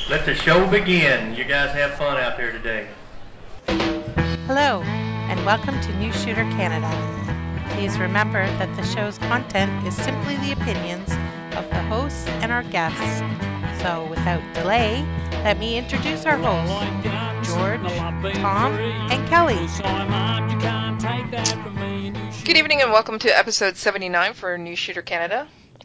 Let the show begin. You guys have fun out there today. Hello, and welcome to New Shooter Canada. Please remember that the show's content is simply the opinions of the hosts and our guests. So, without delay, let me introduce our hosts, George, Tom, and Kelly. Good evening and welcome to episode 79 for New Shooter Canada.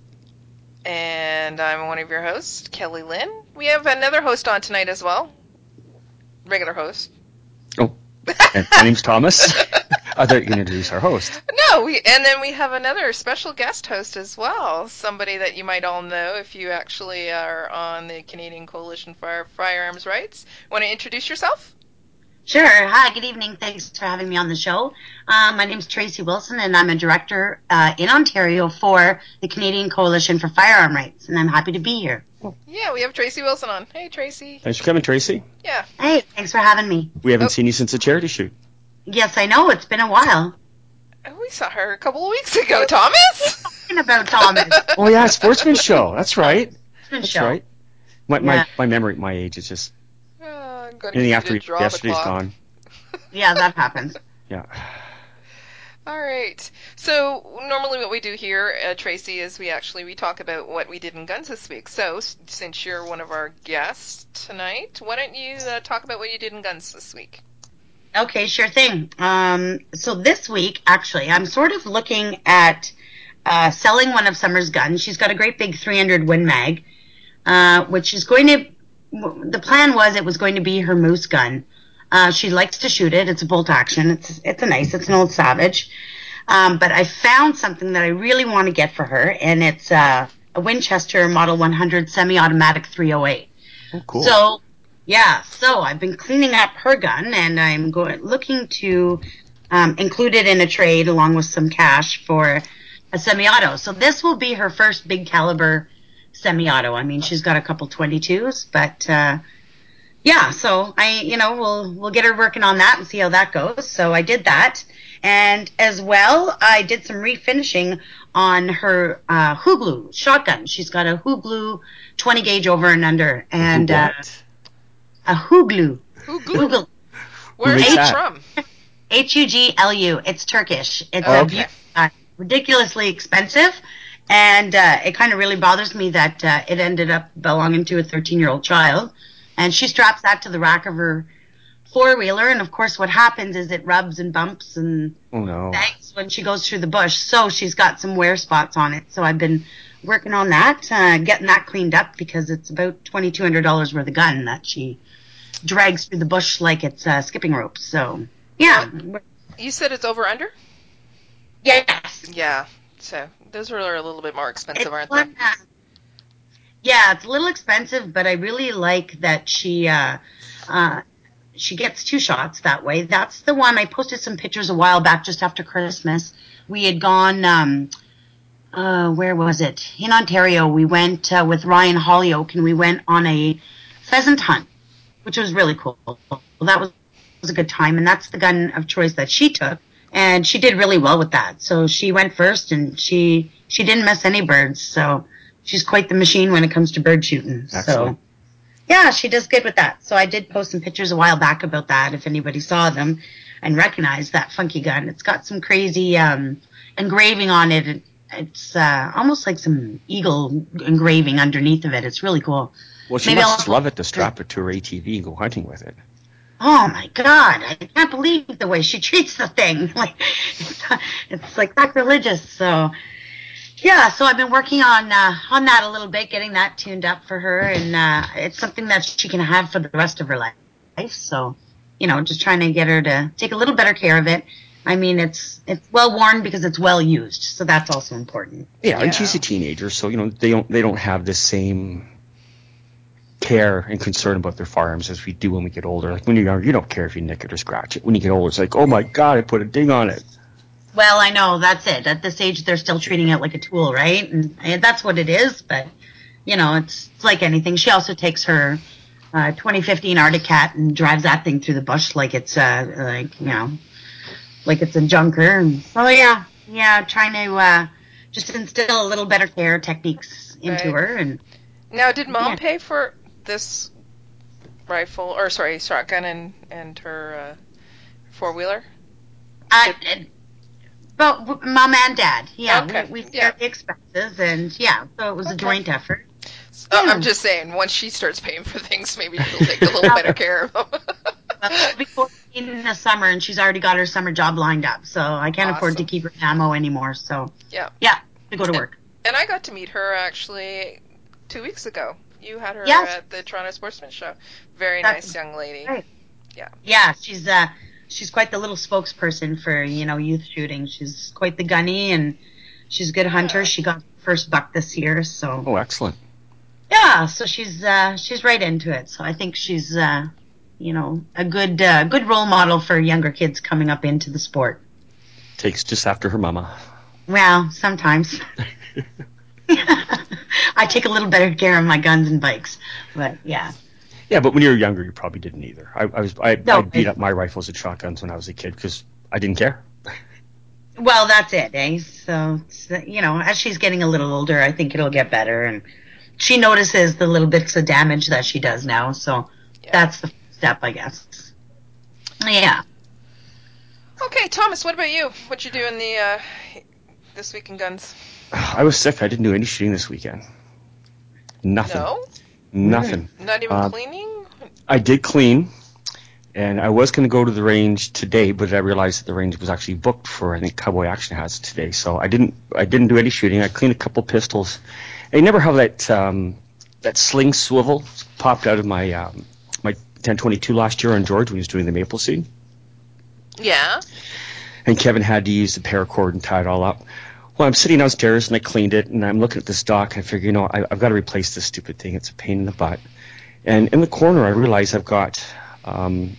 And I'm one of your hosts, Kelly Lynn. We have another host on tonight as well. Regular host. Oh, and my name's Thomas. I thought you were going to introduce our host. No, and then we have another special guest host as well. Somebody that you might all know if you actually are on the Canadian Coalition for Firearms Rights. Want to introduce yourself? Sure. Hi, good evening. Thanks for having me on the show. My name's Tracy Wilson, and I'm a director in Ontario for the Canadian Coalition for Firearm Rights, and I'm happy to be here. Yeah, we have Tracy Wilson on. Hey, Tracy. Thanks for coming, Tracy. Yeah. Hey, thanks for having me. We haven't seen you since the charity shoot. Yes, I know. It's been a while. We saw her a couple of weeks ago, Thomas. Talking about Thomas. Oh, yeah, Sportsman Show. That's right. That's show. right. My memory, my age is just... anything after yesterday's gone. Yeah, that happens. Yeah. All right. So normally what we do here, Tracy, is we talk about what we did in guns this week. So since you're one of our guests tonight, why don't you talk about what you did in guns this week? Okay, sure thing. So this week, actually, I'm sort of looking at selling one of Summer's guns. She's got a great big 300 Win Mag, which is going to... The plan was it was going to be her moose gun. She likes to shoot it. It's a bolt action. It's an old Savage. But I found something that I really want to get for her, and it's a Winchester Model 100 semi-automatic 308. Oh, cool. So I've been cleaning up her gun, and I'm looking to include it in a trade along with some cash for a semi-auto. So this will be her first big caliber semi-auto. I mean, she's got a couple 22s, but so we'll get her working on that and see how that goes. So I did that. And as well, I did some refinishing on her Huglu shotgun. She's got a Huglu 20 gauge over and under. And a Huglu. Huglu? Where is it from? Huglu. It's Turkish. It's ridiculously expensive. And it kind of really bothers me that it ended up belonging to a 13-year-old child. And she straps that to the rack of her four-wheeler, and of course what happens is it rubs and bumps and bangs when she goes through the bush. So she's got some wear spots on it. So I've been working on that, getting that cleaned up, because it's about $2,200 worth of gun that she drags through the bush like it's skipping rope. So, yeah. You said it's over under? Yes. Yeah. So those are a little bit more expensive, aren't they? Yeah, it's a little expensive, but I really like that she gets two shots that way. That's the one. I posted some pictures a while back just after Christmas. We had gone, where was it? In Ontario. We went with Ryan Hollyoak, and we went on a pheasant hunt, which was really cool. Well, that was a good time, and that's the gun of choice that she took, and she did really well with that. So she went first, and she didn't miss any birds, so she's quite the machine when it comes to bird shooting. Excellent. So, yeah, she does good with that. So I did post some pictures a while back about that, if anybody saw them and recognized that funky gun. It's got some crazy engraving on it. It's almost like some eagle engraving underneath of it. It's really cool. Well, she must love it to strap it to her ATV and go hunting with it. Oh, my God. I can't believe the way she treats the thing. Like, it's like sacrilegious. So... yeah, so I've been working on that a little bit, getting that tuned up for her, and it's something that she can have for the rest of her life. So, just trying to get her to take a little better care of it. I mean, it's well worn because it's well used, so that's also important. Yeah, and she's a teenager, so they don't have the same care and concern about their firearms as we do when we get older. Like when you're younger, you don't care if you nick it or scratch it. When you get older, it's like, oh my God, I put a ding on it. Well, I know, that's it. At this age, they're still treating it like a tool, right? And that's what it is, but, it's like anything. She also takes her 2015 Arctic Cat and drives that thing through the bush like it's, like it's a junker. And, trying to just instill a little better care techniques into her. And now, did Mom pay for this rifle, or sorry, shotgun and her four-wheeler? Uh, But mom and dad, yeah, Okay, we yeah. shared the expenses, and yeah, so it was a Okay. joint effort. I'm Yeah. just saying, once she starts paying for things, maybe she'll take a little better care of them. Well, she'll be 14 in the summer, and she's already got her summer job lined up, so I can't afford to Awesome. keep her ammo anymore. So Yeah. yeah, to go to work. And I got to meet her actually 2 weeks ago. You had her Yes, at the Toronto Sportsman Show. Very that's nice young lady. right. Yeah. Yeah, she's quite the little spokesperson for youth shooting. She's quite the gunny, and she's a good hunter. Yeah. She got her first buck this year, so Oh, excellent. yeah, so she's right into it. So I think she's a good role model for younger kids coming up into the sport. Takes just after her mama. Well, sometimes. I take a little better care of my guns and bikes, but yeah. Yeah, but when you were younger, you probably didn't either. I No, beat up my rifles and shotguns when I was a kid because I didn't care. well, that's it, eh? So, as she's getting a little older, I think it'll get better, and she notices the little bits of damage that she does now. So Yeah. that's the first step, I guess. Yeah. Okay, Thomas, what about you? What you do in the this week in guns? I was sick. I didn't do any shooting this weekend. Nothing. No? Nothing. Not even cleaning? I did clean, and I was going to go to the range today, but I realized that the range was actually booked for, I think, Cowboy Action has today. So I didn't do any shooting. I cleaned a couple pistols. I never have that sling swivel popped out of my 1022 last year on George when he was doing the maple seed. Yeah. And Kevin had to use the paracord and tie it all up. Well, I'm sitting downstairs and I cleaned it, and I'm looking at the stock. I figure, I've got to replace this stupid thing. It's a pain in the butt. And in the corner, I realize I've got an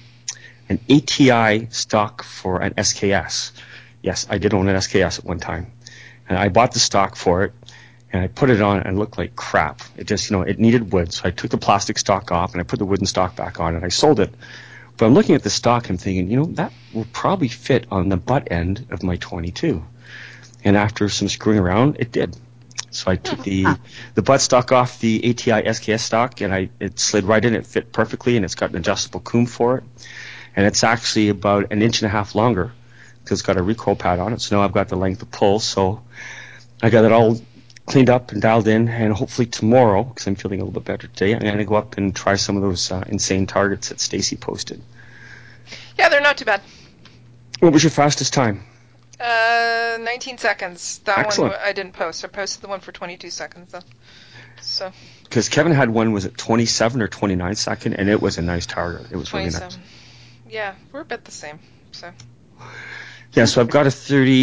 ATI stock for an SKS. Yes, I did own an SKS at one time. And I bought the stock for it, and I put it on, and it looked like crap. It just, it needed wood. So I took the plastic stock off, and I put the wooden stock back on, and I sold it. But I'm looking at the stock, I'm thinking, that will probably fit on the butt end of my 22. And after some screwing around, it did. So I took the butt stock off the ATI SKS stock, and it slid right in. It fit perfectly, and it's got an adjustable coom for it. And it's actually about an inch and a half longer because it's got a recoil pad on it. So now I've got the length of pull. So I got it all cleaned up and dialed in, and hopefully tomorrow, because I'm feeling a little bit better today, I'm going to go up and try some of those insane targets that Stacy posted. Yeah, they're not too bad. What was your fastest time? 19 seconds. That Excellent. one I didn't post. I posted the one for 22 seconds, though. So. Because Kevin had one, was it 27 or 29 second, and it was a nice target. It was 27. really nice. Yeah, we're about the same. So. Yeah, so I've got a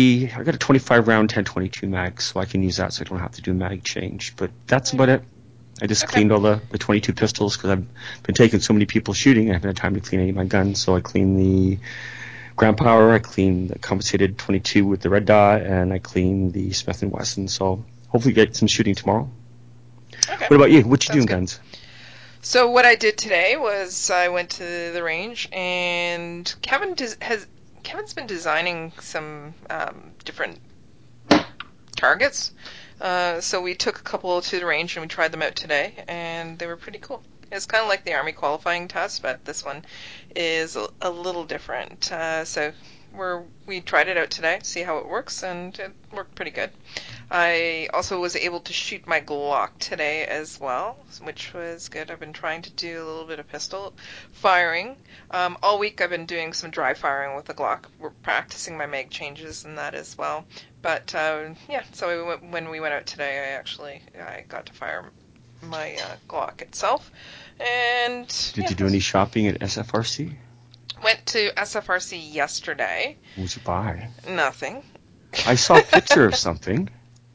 25 round 1022 mag, so I can use that, so I don't have to do mag change. But that's about it. I just cleaned all the 22 pistols because I've been taking so many people shooting. I haven't had time to clean any of my guns, so I cleaned the Grand Power, I cleaned the compensated 22 with the red dot, and I cleaned the Smith & Wesson. So hopefully get some shooting tomorrow. Okay. What about you? What you doing, good. guns? So what I did today was I went to the range, and Kevin's been designing some different targets. So we took a couple to the range and we tried them out today, and they were pretty cool. It's kind of like the Army qualifying test, but this one is a little different. So we tried it out today, see how it works, and it worked pretty good. I also was able to shoot my Glock today as well, which was good. I've been trying to do a little bit of pistol firing. All week I've been doing some dry firing with the Glock. We're practicing my mag changes and that as well. But yeah, so when we went out today, I got to fire my Glock itself. And Did you do any shopping at SFRC? Went to SFRC yesterday. What did you buy? Nothing. I saw a picture of something.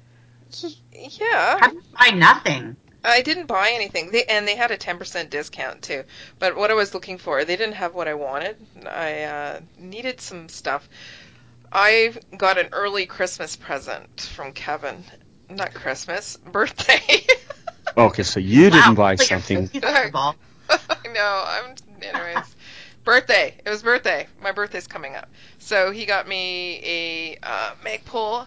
Yeah. I nothing. I didn't buy anything. They had a 10% discount too. But what I was looking for, they didn't have what I wanted. I needed some stuff. I got an early Christmas present from Kevin. Not Christmas, birthday. Okay, so you didn't buy Like something. I Anyways. Birthday. It was birthday. My birthday's coming up. So he got me a Magpul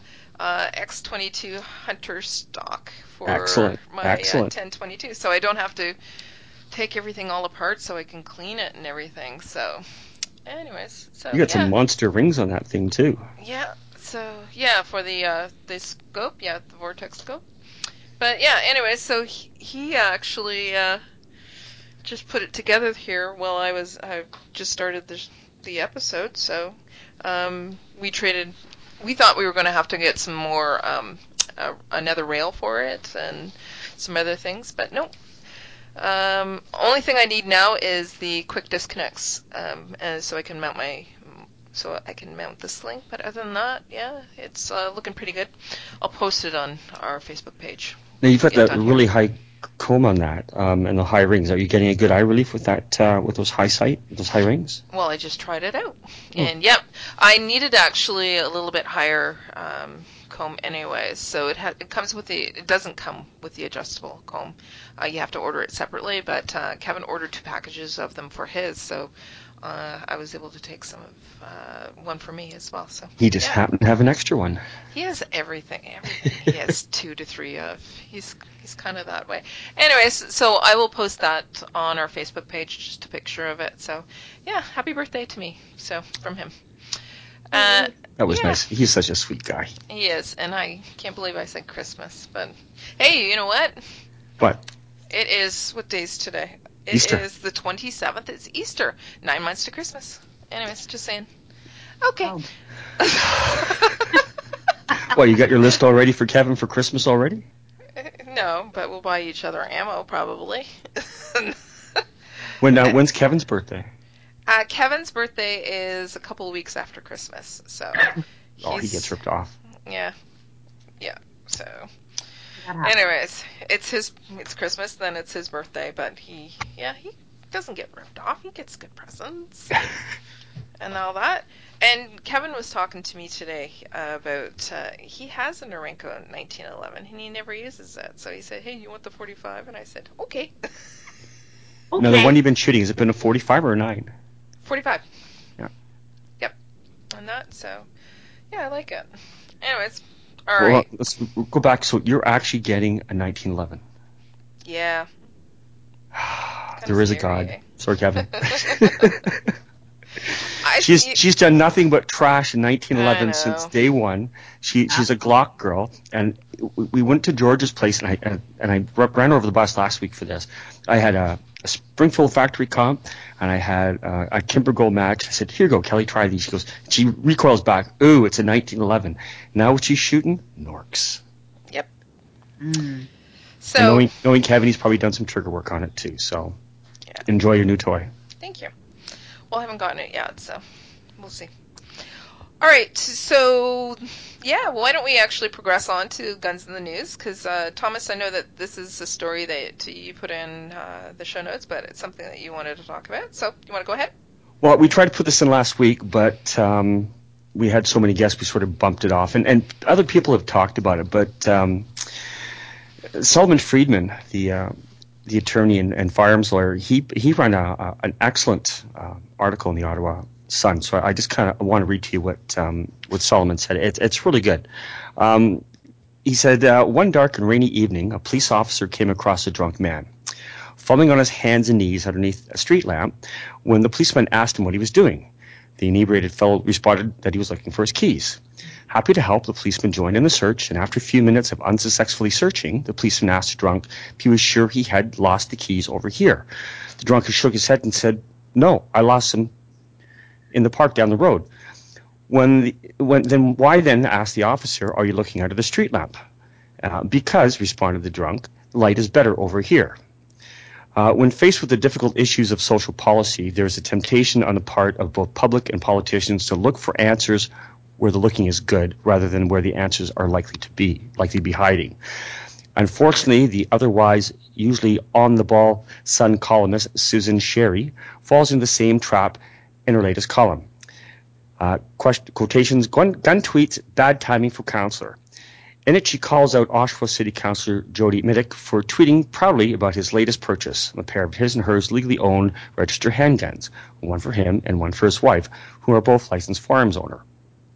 X22 Hunter stock for Excellent. my Excellent. 1022. So I don't have to take everything all apart so I can clean it and everything. So, anyways, so You got yeah, some monster rings on that thing too. yeah. So yeah, for the scope, yeah, the vortex scope. But yeah, anyways, so he actually just put it together here while I just started the episode. So we traded. We thought we were going to have to get some more another rail for it and some other things, but no. Only thing I need now is the quick disconnects, and so I can mount this link. But other than that, yeah, it's looking pretty good. I'll post it on our Facebook page. Now you've got Get that done really here. high comb on that, and the high rings. Are you getting a good eye relief with that, with those high rings? Well, I just tried it out, Oh. and yep, I needed actually a little bit higher comb, anyways. So it comes with it doesn't come with the adjustable comb. You have to order it separately. But Kevin ordered 2 packages of them for his, so I was able to take some of one for me as well. So He just yeah, happened to have an extra one. he has everything. He has 2 to 3 of. He's kind of that way. Anyways, so I will post that on our Facebook page, just a picture of it. So yeah, happy birthday to me. So from him. That was Yeah, nice. He's such a sweet guy. he is, and I can't believe I said Christmas. But hey, you know what? What? It is, what day is today? It Easter. is the 27th. It's Easter. 9 months to Christmas. Anyways, just saying. Okay. Oh. What, you got your list all ready for Kevin for Christmas already? No, but we'll buy each other ammo probably. When's Kevin's birthday? Kevin's birthday is a couple of weeks after Christmas, so Oh, he gets ripped off. yeah. So, That happens. anyways, it's Christmas, then it's his birthday, but he doesn't get ripped off. He gets good presents and all that. And Kevin was talking to me today about he has a Norinco 1911 and he never uses it. So he said, "Hey, you want the 45?" And I said, "Okay." Okay. Now, the one you've been shooting, has it been a 45 or a 9? 45. Yeah. Yep. And that, so yeah, I like it. Anyways, all Well, right. let's go back. So you're actually getting a 1911. Yeah. Kind of There is a scary, God. eh? Sorry, Kevin. I She's done nothing but trash in I 1911 since know. day one. She's a Glock girl, and we went to George's place, and I ran over the bus last week for this. I had a Springfield factory comp, and I had a Kimber Gold match. I said, "Here you go, Kelly, try these." She goes, she recoils back. Ooh, it's a 1911. Now what she's shooting? Norks. Yep. Mm. And So, knowing Kevin, he's probably done some trigger work on it too. So yeah. enjoy your new toy. Thank you. Well, I haven't gotten it yet, so we'll see. All right. So, yeah, why don't we actually progress on to Guns in the News? Because, Thomas, I know that this is a story that you put in the show notes, but it's something that you wanted to talk about. So, you want to go ahead? Well, we tried to put this in last week, but we had so many guests, we sort of bumped it off. And other people have talked about it, but Solomon Friedman, the attorney and firearms lawyer, he ran an excellent article in the Ottawa Sun. So I just kind of want to read to you what Solomon said. It's really good. He said, one dark and rainy evening, a police officer came across a drunk man, fumbling on his hands and knees underneath a street lamp when the policeman asked him what he was doing. The inebriated fellow responded that he was looking for his keys. Happy to help, the policeman joined in the search, and after a few minutes of unsuccessfully searching, the policeman asked the drunk if he was sure he had lost the keys over here. The drunk shook his head and said, "No, I lost them in the park down the road." Then why then, asked the officer, are you looking under the street lamp? Because, responded the drunk, the light is better over here. When faced with the difficult issues of social policy, there is a temptation on the part of both public and politicians to look for answers where the looking is good, rather than where the answers are likely to be hiding. Unfortunately, the otherwise usually on-the-ball Sun columnist Susan Sherry falls into the same trap in her latest column. Quotations, gun tweets, bad timing for counselor. In it, she calls out Oshawa City Councillor Jody Middick for tweeting proudly about his latest purchase, a pair of his and hers legally owned registered handguns, one for him and one for his wife, who are both licensed firearms owner.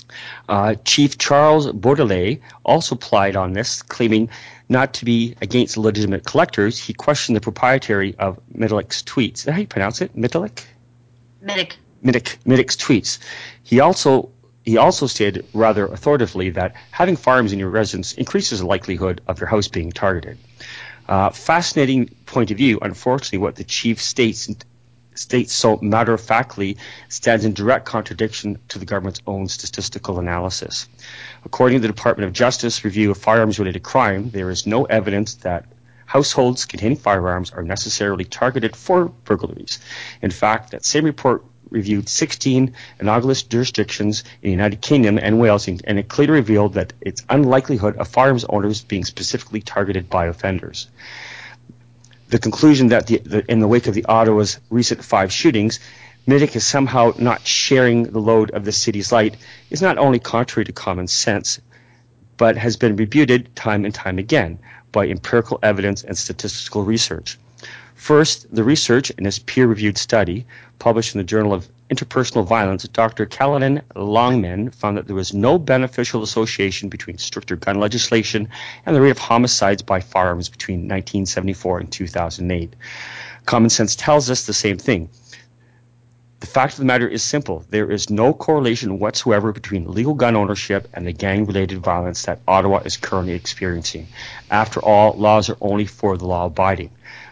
Chief Charles Baudelaire also plied on this, claiming not to be against legitimate collectors. He questioned the propriety of Middick's tweets. Is that how you pronounce it? Middick? Middick's tweets. He also stated rather authoritatively that having firearms in your residence increases the likelihood of your house being targeted. Fascinating point of view. Unfortunately, what the chief states so matter-of-factly stands in direct contradiction to the government's own statistical analysis. According to the Department of Justice review of firearms-related crime, there is no evidence that households containing firearms are necessarily targeted for burglaries. In fact, that same report reviewed 16 analogous jurisdictions in the United Kingdom and Wales, and it clearly revealed that it's unlikelihood of firearms owners being specifically targeted by offenders. The conclusion that in the wake of the Ottawa's recent 5 shootings, Middick is somehow not sharing the load of the city's light is not only contrary to common sense, but has been refuted time and time again by empirical evidence and statistical research. First, the research in this peer-reviewed study, published in the Journal of Interpersonal Violence, Dr. Caroline Longman found that there was no beneficial association between stricter gun legislation and the rate of homicides by firearms between 1974 and 2008. Common sense tells us the same thing. The fact of the matter is simple. There is no correlation whatsoever between legal gun ownership and the gang-related violence that Ottawa is currently experiencing. After all, laws are only for the law-abiding.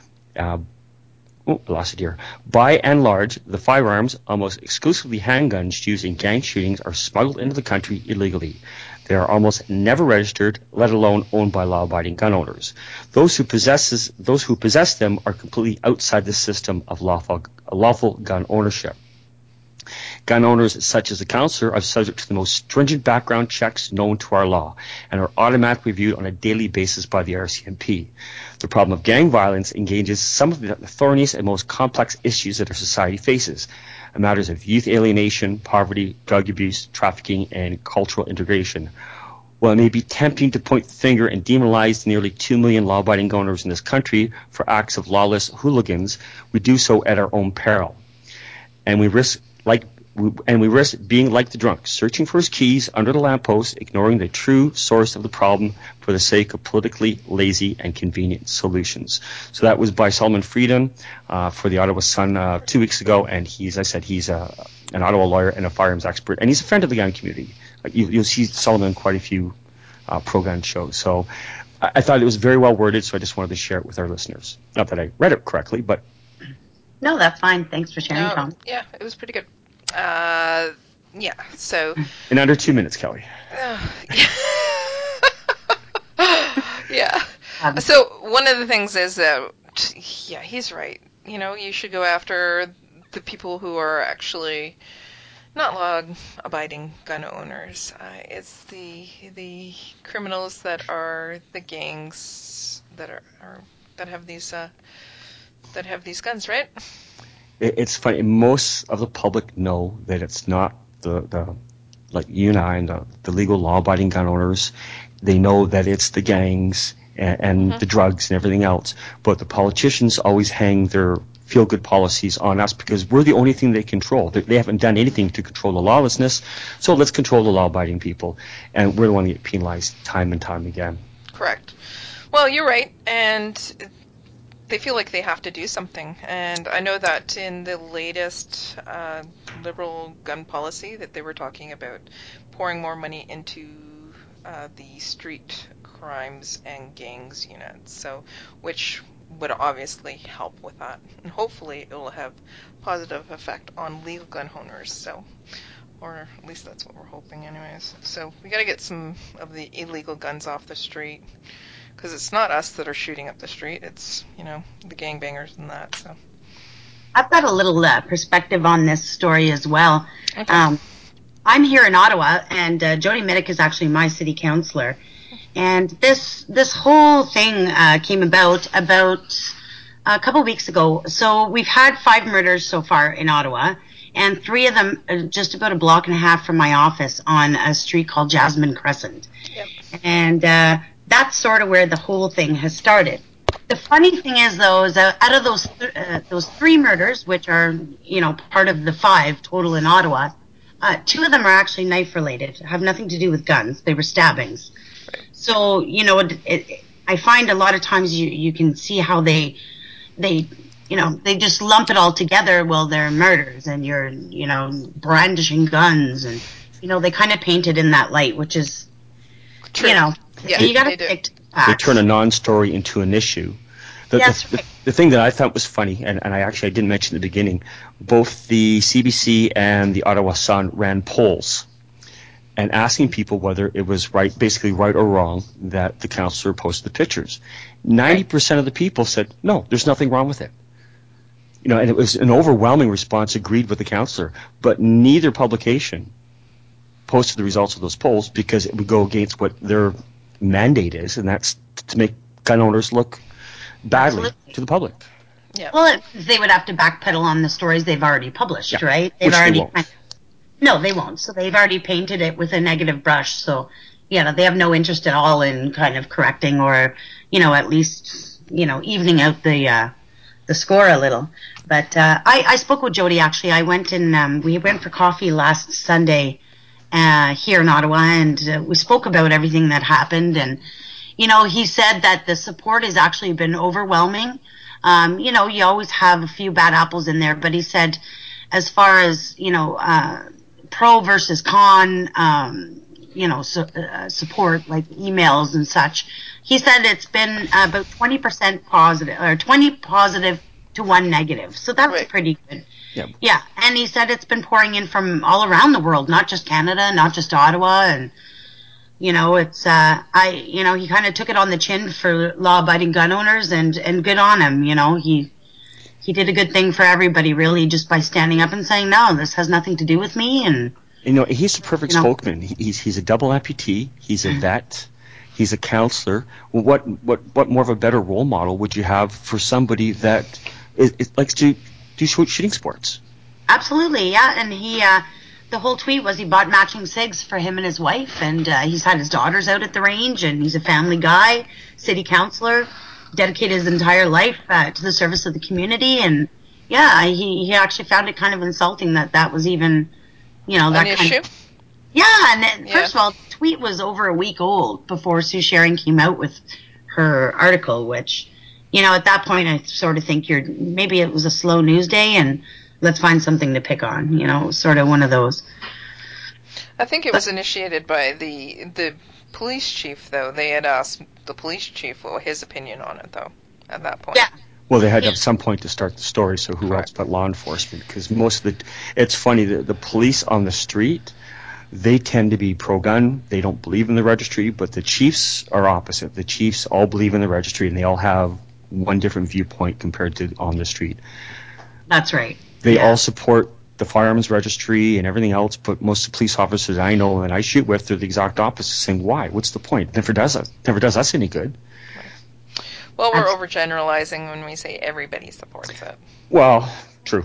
By and large, the firearms, almost exclusively handguns used in gang shootings, are smuggled into the country illegally. They are almost never registered, let alone owned by law-abiding gun owners. Those who possess them are completely outside the system of lawful gun ownership. Gun owners, such as the councillor, are subject to the most stringent background checks known to our law and are automatically reviewed on a daily basis by the RCMP. The problem of gang violence engages some of the thorniest and most complex issues that our society faces, matters of youth alienation, poverty, drug abuse, trafficking, and cultural integration. While it may be tempting to point the finger and demonize the nearly 2 million law-abiding gun owners in this country for acts of lawless hooligans, we do so at our own peril. And we risk being like the drunk, searching for his keys under the lamppost, ignoring the true source of the problem for the sake of politically lazy and convenient solutions. So that was by Solomon Freedom for the Ottawa Sun 2 weeks ago, and he's an Ottawa lawyer and a firearms expert, and he's a friend of the gun community. You'll see Solomon in quite a few pro-gun shows. So I thought it was very well worded, so I just wanted to share it with our listeners. Not that I read it correctly, but... No, that's fine. Thanks for sharing, Tom. Yeah, it was pretty good. So... In under 2 minutes, Kelly. Yeah. So one of the things is that, he's right. You should go after the people who are actually not law-abiding gun owners. It's the criminals that are the gangs that have these guns, right? It's funny. Most of the public know that it's not the like you and I and the legal law-abiding gun owners. They know that it's the gangs and the drugs and everything else. But the politicians always hang their feel-good policies on us because we're the only thing they control. They haven't done anything to control the lawlessness, so let's control the law-abiding people. And we're the one that get penalized time and time again. Correct. Well, you're right. And they feel like they have to do something. And I know that in the latest Liberal gun policy that they were talking about pouring more money into the street crimes and gangs units, so which would obviously help with that. And hopefully it will have positive effect on legal gun owners, so, or at least that's what we're hoping anyways. So we got to get some of the illegal guns off the street. Because it's not us that are shooting up the street, it's, the gangbangers and that, so. I've got a little perspective on this story as well. Okay. I'm here in Ottawa, and Jody Middick is actually my city councillor. And this whole thing came about a couple weeks ago. So we've had 5 murders so far in Ottawa, and 3 of them are just about a block and a half from my office on a street called Jasmine Crescent. Yep. And that's sort of where the whole thing has started. The funny thing is, though, is that out of those 3 murders, which are, part of the 5 total in Ottawa, two of them are actually knife related, have nothing to do with guns. They were stabbings. So, you know, I find a lot of times you can see how they they just lump it all together. Well, they're murders and you're, brandishing guns, and, they kind of paint it in that light, which is, True. Yeah, you got to they do. stick to the They facts. turn a non-story into an issue. That's right. The thing that I thought was funny, and I didn't mention at the beginning, both the CBC and the Ottawa Sun ran polls and asking people whether it was basically right or wrong that the counselor posted the pictures. 90% of the people said, no, there's nothing wrong with it. And it was an overwhelming response agreed with the counselor, but neither publication posted the results of those polls because it would go against what their mandate is, and that's to make gun owners look badly Absolutely. to the public. Yeah. Well, they would have to backpedal on the stories they've already published, Yeah, right? which they won't. No, they won't. So they've already painted it with a negative brush. So, they have no interest at all in kind of correcting or, at least, evening out the score a little. But I spoke with Jody, actually. I went and we went for coffee last Sunday here in Ottawa, and we spoke about everything that happened. And, he said that the support has actually been overwhelming. You always have a few bad apples in there, but he said as far as, pro versus con, support, like emails and such, he said it's been about 20% positive, or 20 positive to 1 negative. So that's Right. pretty good. Yeah. Yeah. And he said it's been pouring in from all around the world, not just Canada, not just Ottawa. And, it's, he kind of took it on the chin for law-abiding gun owners, and good on him. He did a good thing for everybody, really, just by standing up and saying, no, this has nothing to do with me. And, he's the perfect spokesman. He's a double amputee. He's a vet. He's a counselor. Well, what more of a better role model would you have for somebody that likes to do shooting sports? Absolutely, yeah. And the whole tweet was he bought matching cigs for him and his wife, and he's had his daughters out at the range, and he's a family guy, city councilor, dedicated his entire life to the service of the community. And yeah, he actually found it kind of insulting that was even, An that issue? kind of. Yeah, and then, first of all, the tweet was over a week old before Sue Sharon came out with her article, which, at that point I sort of think maybe it was a slow news day and let's find something to pick on, sort of one of those. I think it was initiated by the police chief, though. They had asked the police chief what his opinion on it, though, at that point. Yeah. Well, they had to have some point to start the story, so who Correct. else but law enforcement? Because it's funny, the police on the street, they tend to be pro-gun. They don't believe in the registry, but the chiefs are opposite. The chiefs all believe in the registry, and they all have one different viewpoint compared to on the street. That's right. They Yeah. all support the firearms registry and everything else, but most of the police officers I know and I shoot with, they're the exact opposite, saying, why? What's the point? Never does us any good. Well, we're overgeneralizing when we say everybody supports it. Well, true.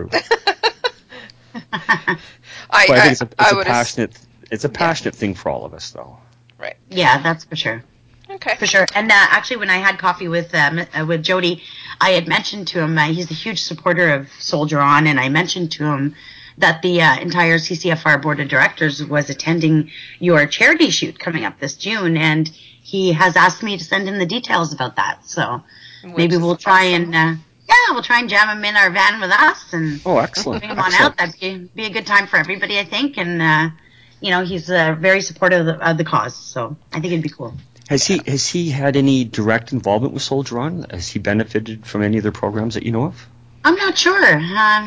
I But I think it's a would passionate thing for all of us, though. Right. Yeah, that's for sure. Okay. For sure. And actually, when I had coffee with Jody, I had mentioned to him, he's a huge supporter of Soldier On, and I mentioned to him that the entire CCFR board of directors was attending your charity shoot coming up this June, and he has asked me to send him the details about that. So maybe we'll try and we'll try and jam him in our van with us and Excellent. bring him on out. That'd be a good time for everybody, I think. And he's very supportive of the cause, so I think it'd be cool. Has he had any direct involvement with Soldier On? Has he benefited from any of their programs that you know of? I'm not sure. I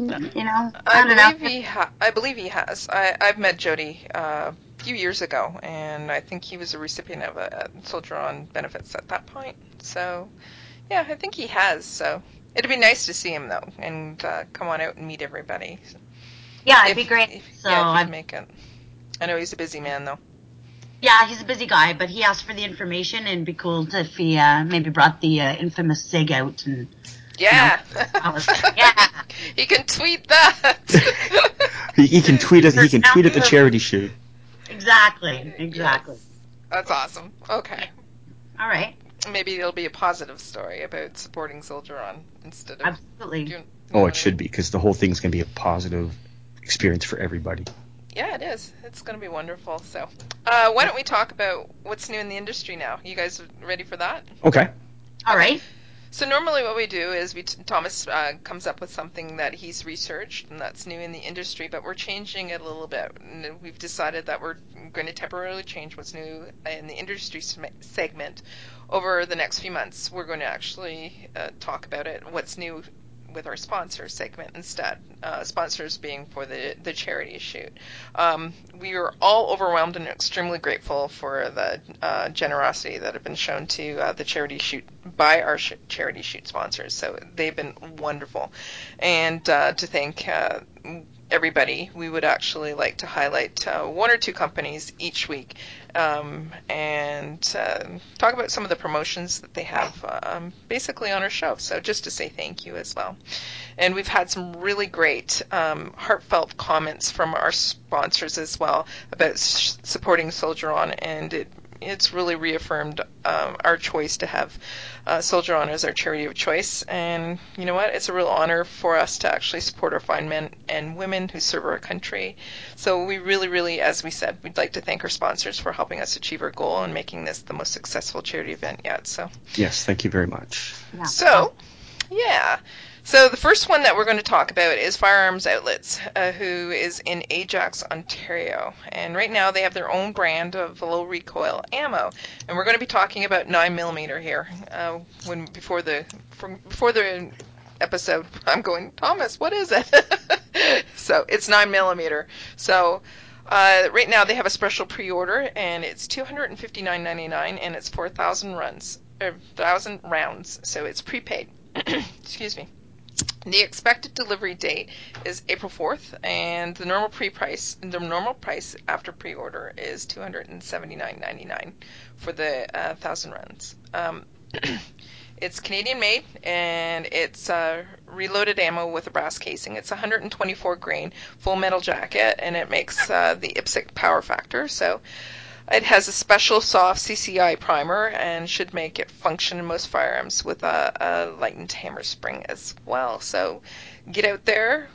believe he has. I've met Jody a few years ago, and I think he was a recipient of a Soldier On benefits at that point. So, yeah, I think he has. So it'd be nice to see him though, and come on out and meet everybody. Yeah, it'd be great. If you can make it. I know he's a busy man though. Yeah, he's a busy guy, but he asked for the information, and it'd be cool if he maybe brought the infamous SIG out and. Yeah. Yeah. He can tweet that. he can tweet it. He can tweet at the charity shoot. Exactly. Yes. That's awesome. Okay. All right. Maybe it'll be a positive story about supporting Soldier On instead of. Absolutely. It should be, because the whole thing's going to be a positive experience for everybody. Yeah, it is. It's going to be wonderful. So, why don't we talk about what's new in the industry now? You guys ready for that? Okay. All Okay. right. So normally what we do is Thomas comes up with something that he's researched and that's new in the industry, but we're changing it a little bit. And we've decided that we're going to temporarily change what's new in the industry segment over the next few months. We're going to actually talk about it, what's new with our sponsor segment instead. Sponsors being for the charity shoot. We are all overwhelmed and extremely grateful for the generosity that have been shown to the charity shoot by our charity shoot sponsors. So they've been wonderful. And to thank everybody, we would actually like to highlight one or two companies each week and talk about some of the promotions that they have basically on our show. So just to say thank you as well. And we've had some really great heartfelt comments from our sponsors as well about supporting Soldier On, and it's really reaffirmed our choice to have Soldier On as our charity of choice. And you know what? It's a real honor for us to actually support our fine men and women who serve our country. So we really, really, as we said, we'd like to thank our sponsors for helping us achieve our goal and making this the most successful charity event yet. So Yes, thank you very much. Yeah. So, yeah. So the first one that we're going to talk about is Firearms Outlets, who is in Ajax, Ontario. And right now they have their own brand of low recoil ammo. And we're going to be talking about 9mm here. Before the episode, I'm going, Thomas, what is it? So it's 9mm. So right now they have a special pre-order, and it's $259.99, and it's 4,000 runs. 1,000 rounds, so it's prepaid. Excuse me. The expected delivery date is April 4th, and the normal price after pre-order is $279.99 for the 1,000 runs. It's Canadian made, and it's reloaded ammo with a brass casing. It's 124 grain full metal jacket, and it makes the IPSC power factor. So it has a special soft CCI primer and should make it function in most firearms with a lightened hammer spring as well. So get out there,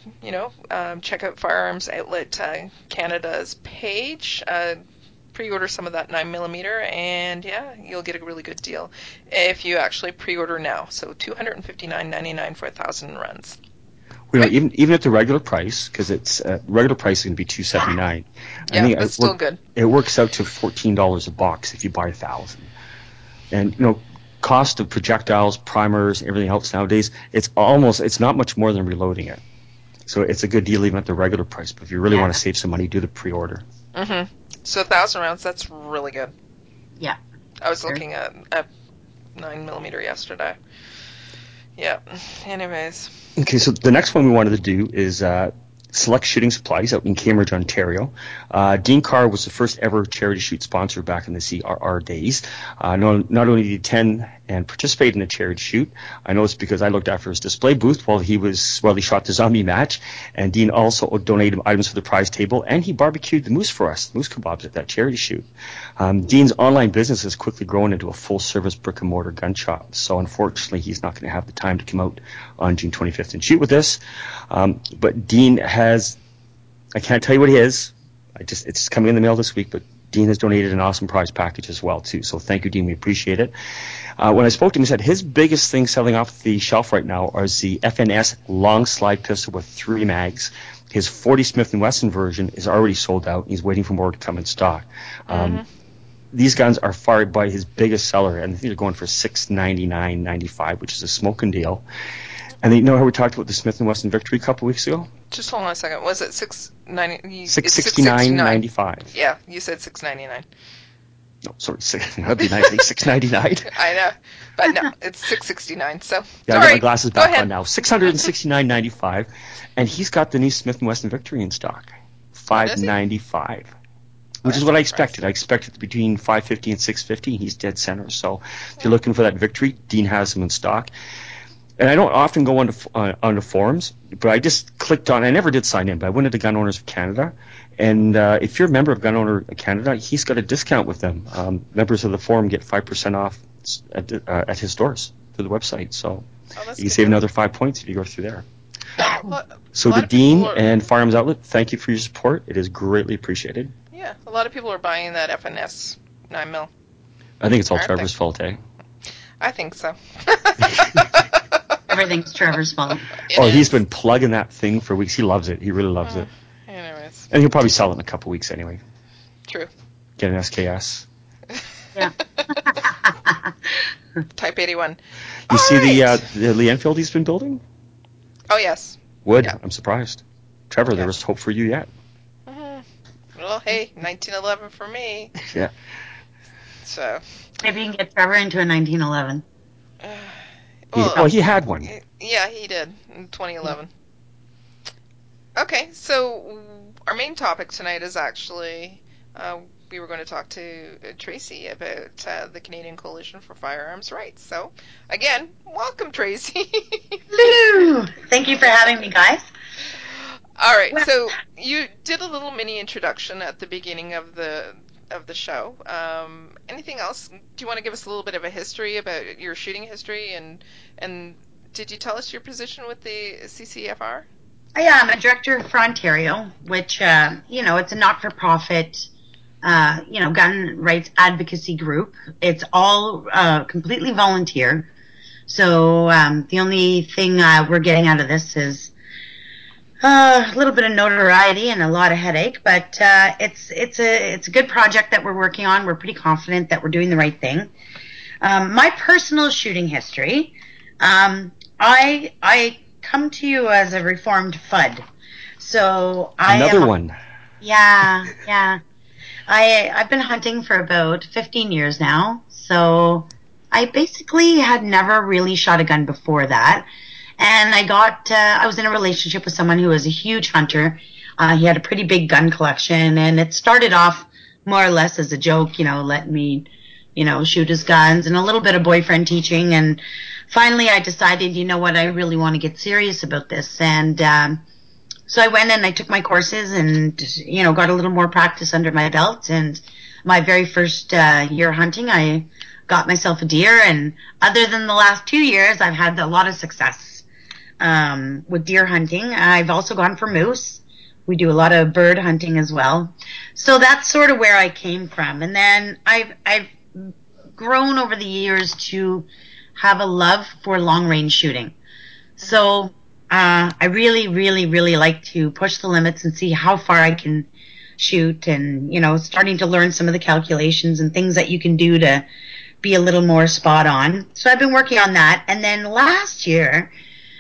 check out Firearms Outlet Canada's page, pre-order some of that 9mm, and yeah, you'll get a really good deal if you actually pre-order now. So $259.99 for 1,000 runs. You know, even at the regular price, because it's regular price is going to be $279. Yeah, that's still good. It works out to $14 a box if you buy 1,000. And cost of projectiles, primers, everything else nowadays, it's not much more than reloading it. So it's a good deal even at the regular price. But if you really want to save some money, do the pre-order. Mm-hmm. So 1,000 rounds, that's really good. Yeah. I was looking at 9mm yesterday. Yeah. Anyways. Okay, so the next one we wanted to do is Select Shooting Supplies out in Cambridge, Ontario. Dean Carr was the first ever charity shoot sponsor back in the CRR days. Not only did he attend and participate in the charity shoot, I know it's because I looked after his display booth while he shot the zombie match, and Dean also donated items for the prize table, and he barbecued the moose for us, moose kebabs at that charity shoot. Dean's online business has quickly grown into a full-service brick-and-mortar gun shop, so unfortunately he's not going to have the time to come out on June 25th and shoot with us. But Dean has, I can't tell you what he is. It's coming in the mail this week, but Dean has donated an awesome prize package as well, too. So thank you, Dean. We appreciate it. When I spoke to him, he said his biggest thing selling off the shelf right now is the FNS long slide pistol with 3 mags. His 40 Smith & Wesson version is already sold out. He's waiting for more to come in stock. These guns are far by his biggest seller, and I think they're going for $699.95, which is a smoking deal. And you know how we talked about the Smith & Wesson Victory a couple weeks ago? Just hold on a second. Was it $669.95. Yeah, you said $699. No, sorry, that'd be nice. $699. I know, but no, it's $669. So yeah, sorry. I got my glasses Go back ahead. on now. $669.95, and he's got the new Smith & Wesson Victory in stock. $595. Which is what I expected. I expected between $550 and $650. He's dead center. So if you're looking for that Victory, Dean has them in stock. And I don't often go onto forums, but I just clicked on. I never did sign in, but I went into Gun Owners of Canada, and if you're a member of Gun Owner of Canada, he's got a discount with them. Members of the forum get 5% off at his stores through the website. So you can save another 5 points if you go through there. So A lot the of people Dean are- and Firearms Outlet, thank you for your support. It is greatly appreciated. Yeah, a lot of people are buying that FNS 9mm. I think it's all Aren't Trevor's they? fault, eh? I think so. Everything's Trevor's fault. It Oh, he's is. been plugging that thing for weeks. He loves it. He really loves it. Anyways, And he'll probably sell it in a couple weeks anyway. true. Get an SKS. Yeah. Type 81. You see Alright. the Lee Enfield he's been building? Oh, yes. Wood. Yeah. I'm surprised. Trevor, Yeah. there was hope for you yet. Well, hey, 1911 for me. Yeah. So, Maybe you can get Trevor into a 1911. Well, he had one. Yeah, he did in 2011. Okay, so our main topic tonight is actually we were going to talk to Tracy about the Canadian Coalition for Firearms Rights. So, again, welcome, Tracy. Hello. Thank you for having me, guys. All right, Well- so you did a little mini introduction at the beginning of the show. Anything else? Do you want to give us a little bit of a history about your shooting history and did you tell us your position with the CCFR? Yeah, I'm a director for Ontario, which, it's a not-for-profit, gun rights advocacy group. It's all completely volunteer. So the only thing we're getting out of this is a little bit of notoriety and a lot of headache, but it's a good project that we're working on. We're pretty confident that we're doing the right thing. My personal shooting history, I come to you as a reformed FUD. So Another one. Yeah. I've been hunting for about 15 years now. So I basically had never really shot a gun before that. And I was in a relationship with someone who was a huge hunter. He had a pretty big gun collection, and it started off more or less as a joke, letting me, shoot his guns and a little bit of boyfriend teaching. And finally I decided, you know what, I really want to get serious about this. And, so I went and I took my courses and, got a little more practice under my belt. And my very first year hunting, I got myself a deer. And other than the last 2 years, I've had a lot of success with deer hunting. I've also gone for moose. We do a lot of bird hunting as well. So that's sort of where I came from. And then I've grown over the years to have a love for long range shooting. So I really, really, really like to push the limits and see how far I can shoot, and starting to learn some of the calculations and things that you can do to be a little more spot on. So I've been working on that. And then last year,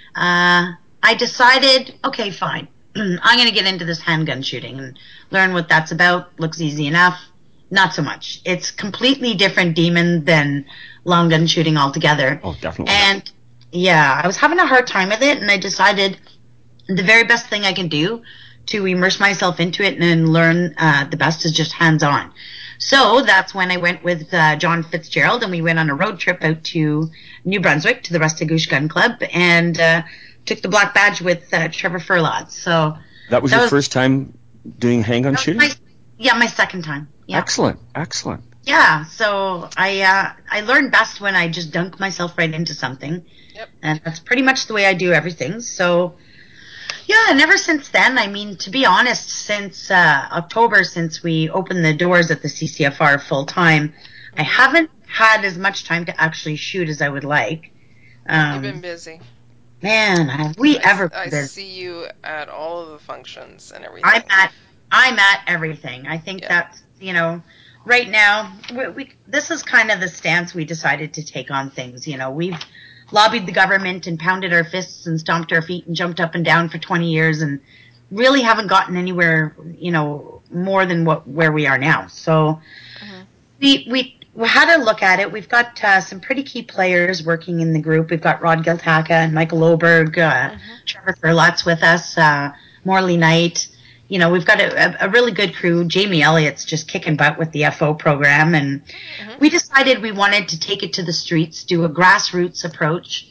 I decided, okay, fine. I'm going to get into this handgun shooting and learn what that's about. Looks easy enough. Not so much. It's completely different demon than long gun shooting altogether. Oh, definitely. And yeah, I was having a hard time with it, and I decided the very best thing I can do to immerse myself into it and learn the best is just hands-on. So that's when I went with John Fitzgerald, and we went on a road trip out to New Brunswick to the Restigouche Gun Club, and took the black badge with Trevor Furlot. So That was your first time doing handgun shooting? my second time. Yeah. Excellent. Yeah, so I learn best when I just dunk myself right into something. Yep. And that's pretty much the way I do everything. So yeah, and ever since then, I mean, to be honest, since October, since we opened the doors at the CCFR full time, I haven't had as much time to actually shoot as I would like. You've been busy. Man, have we ever been I busy. see you at all of the functions and everything. I'm at everything. I think that's, right now, this is kind of the stance we decided to take on things. We've lobbied the government and pounded our fists and stomped our feet and jumped up and down for 20 years and really haven't gotten anywhere, more than where we are now. So we had a look at it. We've got some pretty key players working in the group. We've got Rod Giltaka and Michael Oberg, Trevor Furlot's with us, Morley Knight. We've got a really good crew. Jamie Elliott's just kicking butt with the FO program. And we decided we wanted to take it to the streets, do a grassroots approach.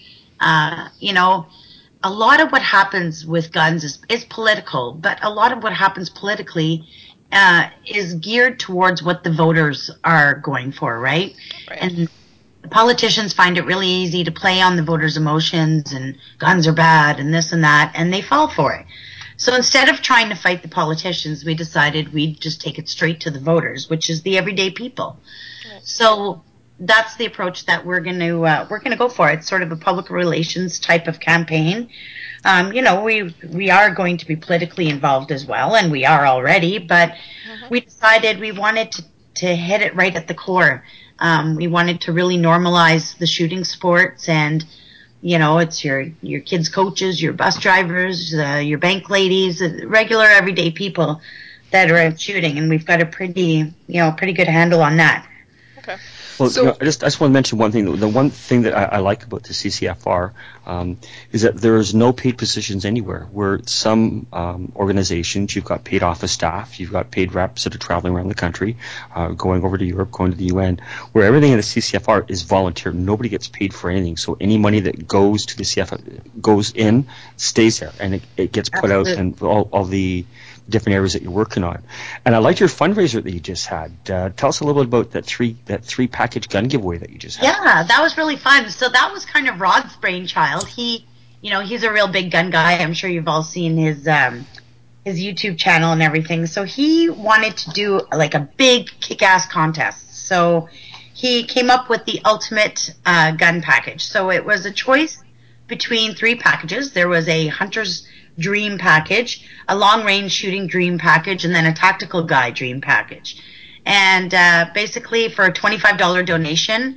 A lot of what happens with guns is political, but a lot of what happens politically is geared towards what the voters are going for, right? Right. And politicians find it really easy to play on the voters' emotions and guns are bad and this and that, and they fall for it. So instead of trying to fight the politicians, we decided we'd just take it straight to the voters, which is the everyday people. Right. So that's the approach that we're going to go for. It's sort of a public relations type of campaign. We are going to be politically involved as well, and we are already. But we decided we wanted to hit it right at the core. We wanted to really normalize the shooting sports, and it's your kids' coaches, your bus drivers, your bank ladies, regular everyday people that are out shooting, and we've got a pretty good handle on that. Okay. Well, So I just want to mention one thing. The one thing that I like about the CCFR is that there is no paid positions anywhere. Where some organizations, you've got paid office staff, you've got paid reps that are traveling around the country, going over to Europe, going to the UN, where everything in the CCFR is volunteer. Nobody gets paid for anything. So any money that goes to the CCFR goes in, stays there, and it gets put out in all the different areas that you're working on. And I liked your fundraiser that you just had. Tell us a little bit about that three package gun giveaway that you just had. Yeah, that was really fun. So that was kind of Rod's brainchild. He's a real big gun guy. I'm sure you've all seen his YouTube channel and everything. So he wanted to do like a big kick-ass contest. So he came up with the ultimate gun package. So it was a choice between three packages. There was a hunter's dream package, a long-range shooting dream package, and then a tactical guy dream package. And basically, for a $25 donation,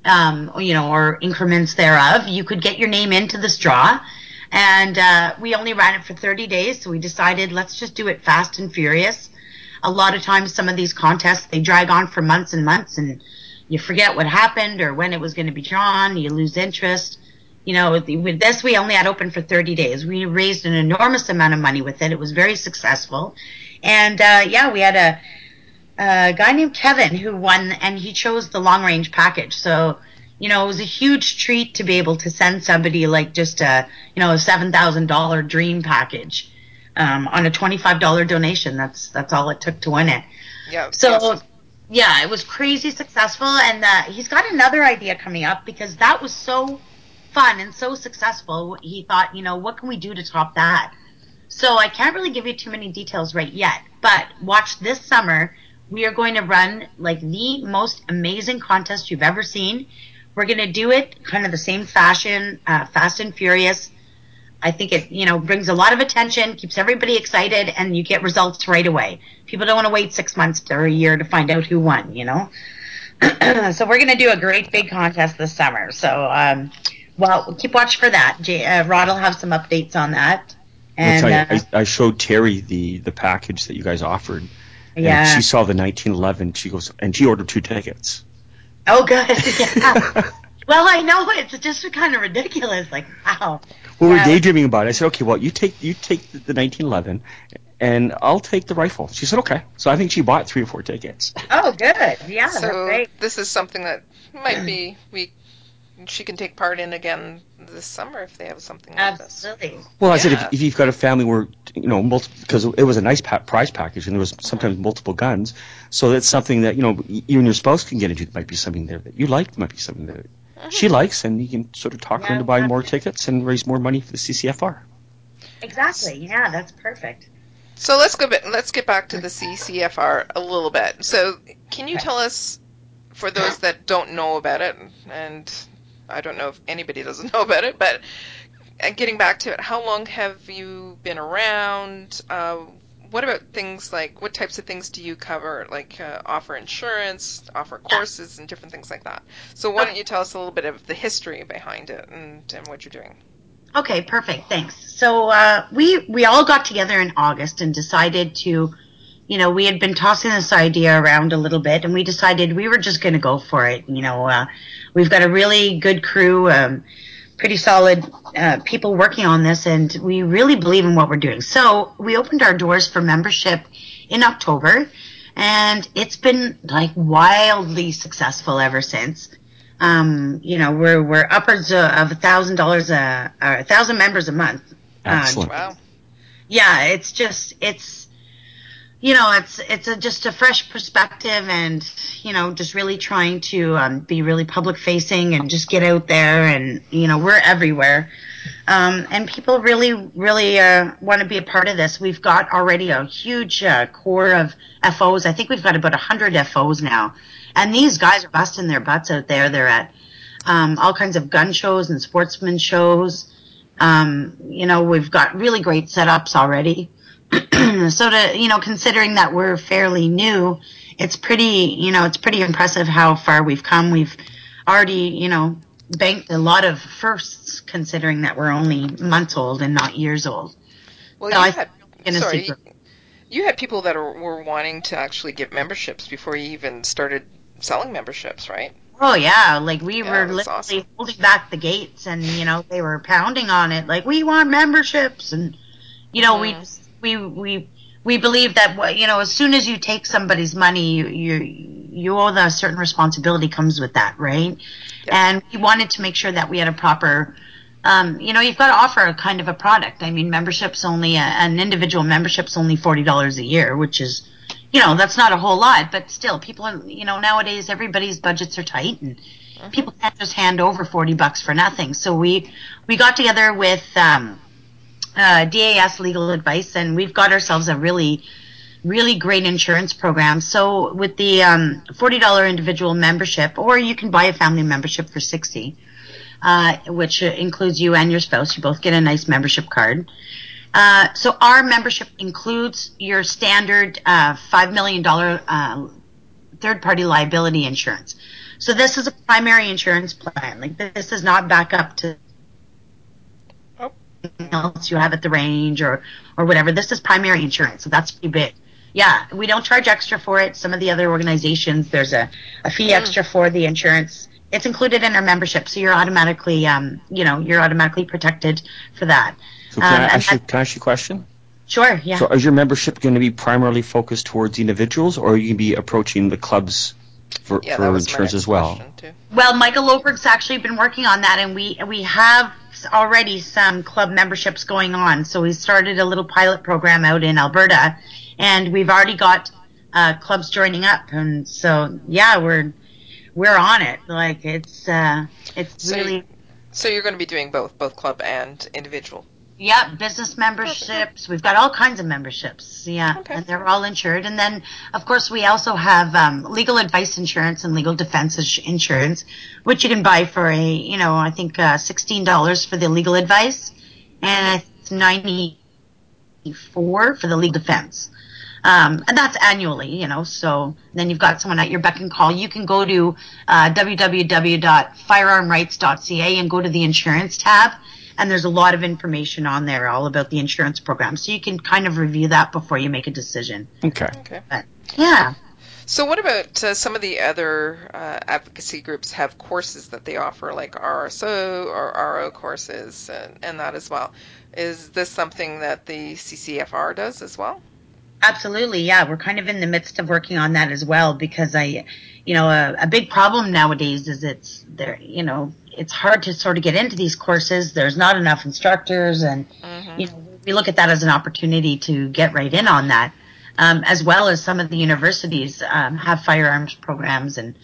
or increments thereof, you could get your name into this draw. And we only ran it for 30 days, so we decided let's just do it fast and furious. A lot of times, some of these contests, they drag on for months and months, and you forget what happened or when it was going to be drawn. You lose interest. With this, we only had open for 30 days. We raised an enormous amount of money with it. It was very successful. And, we had a guy named Kevin who won, and he chose the long-range package. So, it was a huge treat to be able to send somebody like just a $7,000 dream package on a $25 donation. That's all it took to win it. yeah. So, yeah, it was crazy successful, and he's got another idea coming up because that was so fun and so successful. He thought, what can we do to top that? So I can't really give you too many details right yet, but watch this summer. We are going to run like the most amazing contest you've ever seen. We're going to do it kind of the same fashion, fast and furious. I think it, brings a lot of attention, keeps everybody excited, and you get results right away. People don't want to wait 6 months or a year to find out who won, So we're going to do a great big contest this summer. So, keep watch for that. Rod will have some updates on that. I'll And tell you, I showed Terry the package that you guys offered, yeah. and she saw the 1911. She goes, and she ordered 2 tickets. Oh, good. Yeah. Well, I know it's just kind of ridiculous. Like, wow. Well, we're daydreaming about it. I said, okay, well, you take the 1911, and I'll take the rifle. She said, okay. So I think she bought 3 or 4 tickets. Oh, good. Yeah, that's So great. this is something that might be she can take part in again this summer if they have something like this. Absolutely. Well, I Yeah. said, if you've got a family where, because it was a nice prize package and there was sometimes multiple guns, so that's something that, you and your spouse can get into. It might be something there that you like, it might be something that she likes, and you can sort of talk her into buying more tickets and raise more money for the CCFR. Exactly. Yeah, that's perfect. So let's get back to the CCFR a little bit. So can you tell us, for those that don't know about it, and I don't know if anybody doesn't know about it, but getting back to it, how long have you been around? What about things like, what types of things do you cover? Like offer insurance, offer courses, and different things like that. So why don't you tell us a little bit of the history behind it and what you're doing? Okay, perfect. Thanks. So we all got together in August and decided to, we had been tossing this idea around a little bit, and we decided we were just going to go for it. We've got a really good crew, pretty solid people working on this, and we really believe in what we're doing. So we opened our doors for membership in October, and it's been like wildly successful ever since. We're upwards of $1,000 or 1,000 members a month. Excellent. Wow. Yeah, just a fresh perspective, and just really trying to be really public facing and just get out there, and we're everywhere, and people really really want to be a part of this. We've got already a huge core of FOs. I think we've got about 100 FOs now, and these guys are busting their butts out there. They're at all kinds of gun shows and sportsman shows. We've got really great setups already. So considering that we're fairly new, it's pretty impressive how far we've come. We've already, banked a lot of firsts, considering that we're only months old and not years old. Well, So you had people that were wanting to actually get memberships before you even started selling memberships, right? Oh yeah, like we were that's literally awesome. holding back the gates, and they were pounding on it, like, we want memberships, and we believe that as soon as you take somebody's money, you owe a certain responsibility comes with that, right? Yep. And we wanted to make sure that we had a proper. You've got to offer a kind of a product. I mean, membership's only an individual membership's only $40 a year, which is, that's not a whole lot, but still, people are, nowadays everybody's budgets are tight, and people can't just hand over $40 for nothing. So we got together with DAS Legal Advice, and we've got ourselves a really, really great insurance program. So with the $40 individual membership, or you can buy a family membership for $60, which includes you and your spouse. You both get a nice membership card. So our membership includes your standard $5 million third-party liability insurance. So this is a primary insurance plan. Like, this is not back up to else you have at the range or whatever. This is primary insurance, so that's pretty big. Yeah, we don't charge extra for it. Some of the other organizations, there's a fee extra for the insurance. It's included in our membership, so you're automatically, you're automatically protected for that. So can I ask you a question? Sure, yeah. So is your membership going to be primarily focused towards individuals, or are you going to be approaching the clubs for insurance as well? Well, Michael Loberg's actually been working on that, and we have already some club memberships going on. So we started a little pilot program out in Alberta, and we've already got clubs joining up. And so, yeah, we're on it. Like, it's really. So you're going to be doing both club and individual. Yeah, business memberships. Perfect. We've got all kinds of memberships. Yeah, okay. And they're all insured. And then, of course, we also have legal advice insurance and legal defense insurance, which you can buy for I think $16 for the legal advice, and it's $94 for the legal defense. And that's annually, so then you've got someone at your beck and call. You can go to www.firearmrights.ca and go to the insurance tab. And there's a lot of information on there all about the insurance program. So you can kind of review that before you make a decision. Okay. But, yeah. So what about some of the other advocacy groups have courses that they offer, like RSO or RO courses and that as well? Is this something that the CCFR does as well? Absolutely, yeah. We're kind of in the midst of working on that as well, because a big problem nowadays is it's hard to sort of get into these courses. There's not enough instructors, and we look at that as an opportunity to get right in on that, as well as some of the universities have firearms programs, and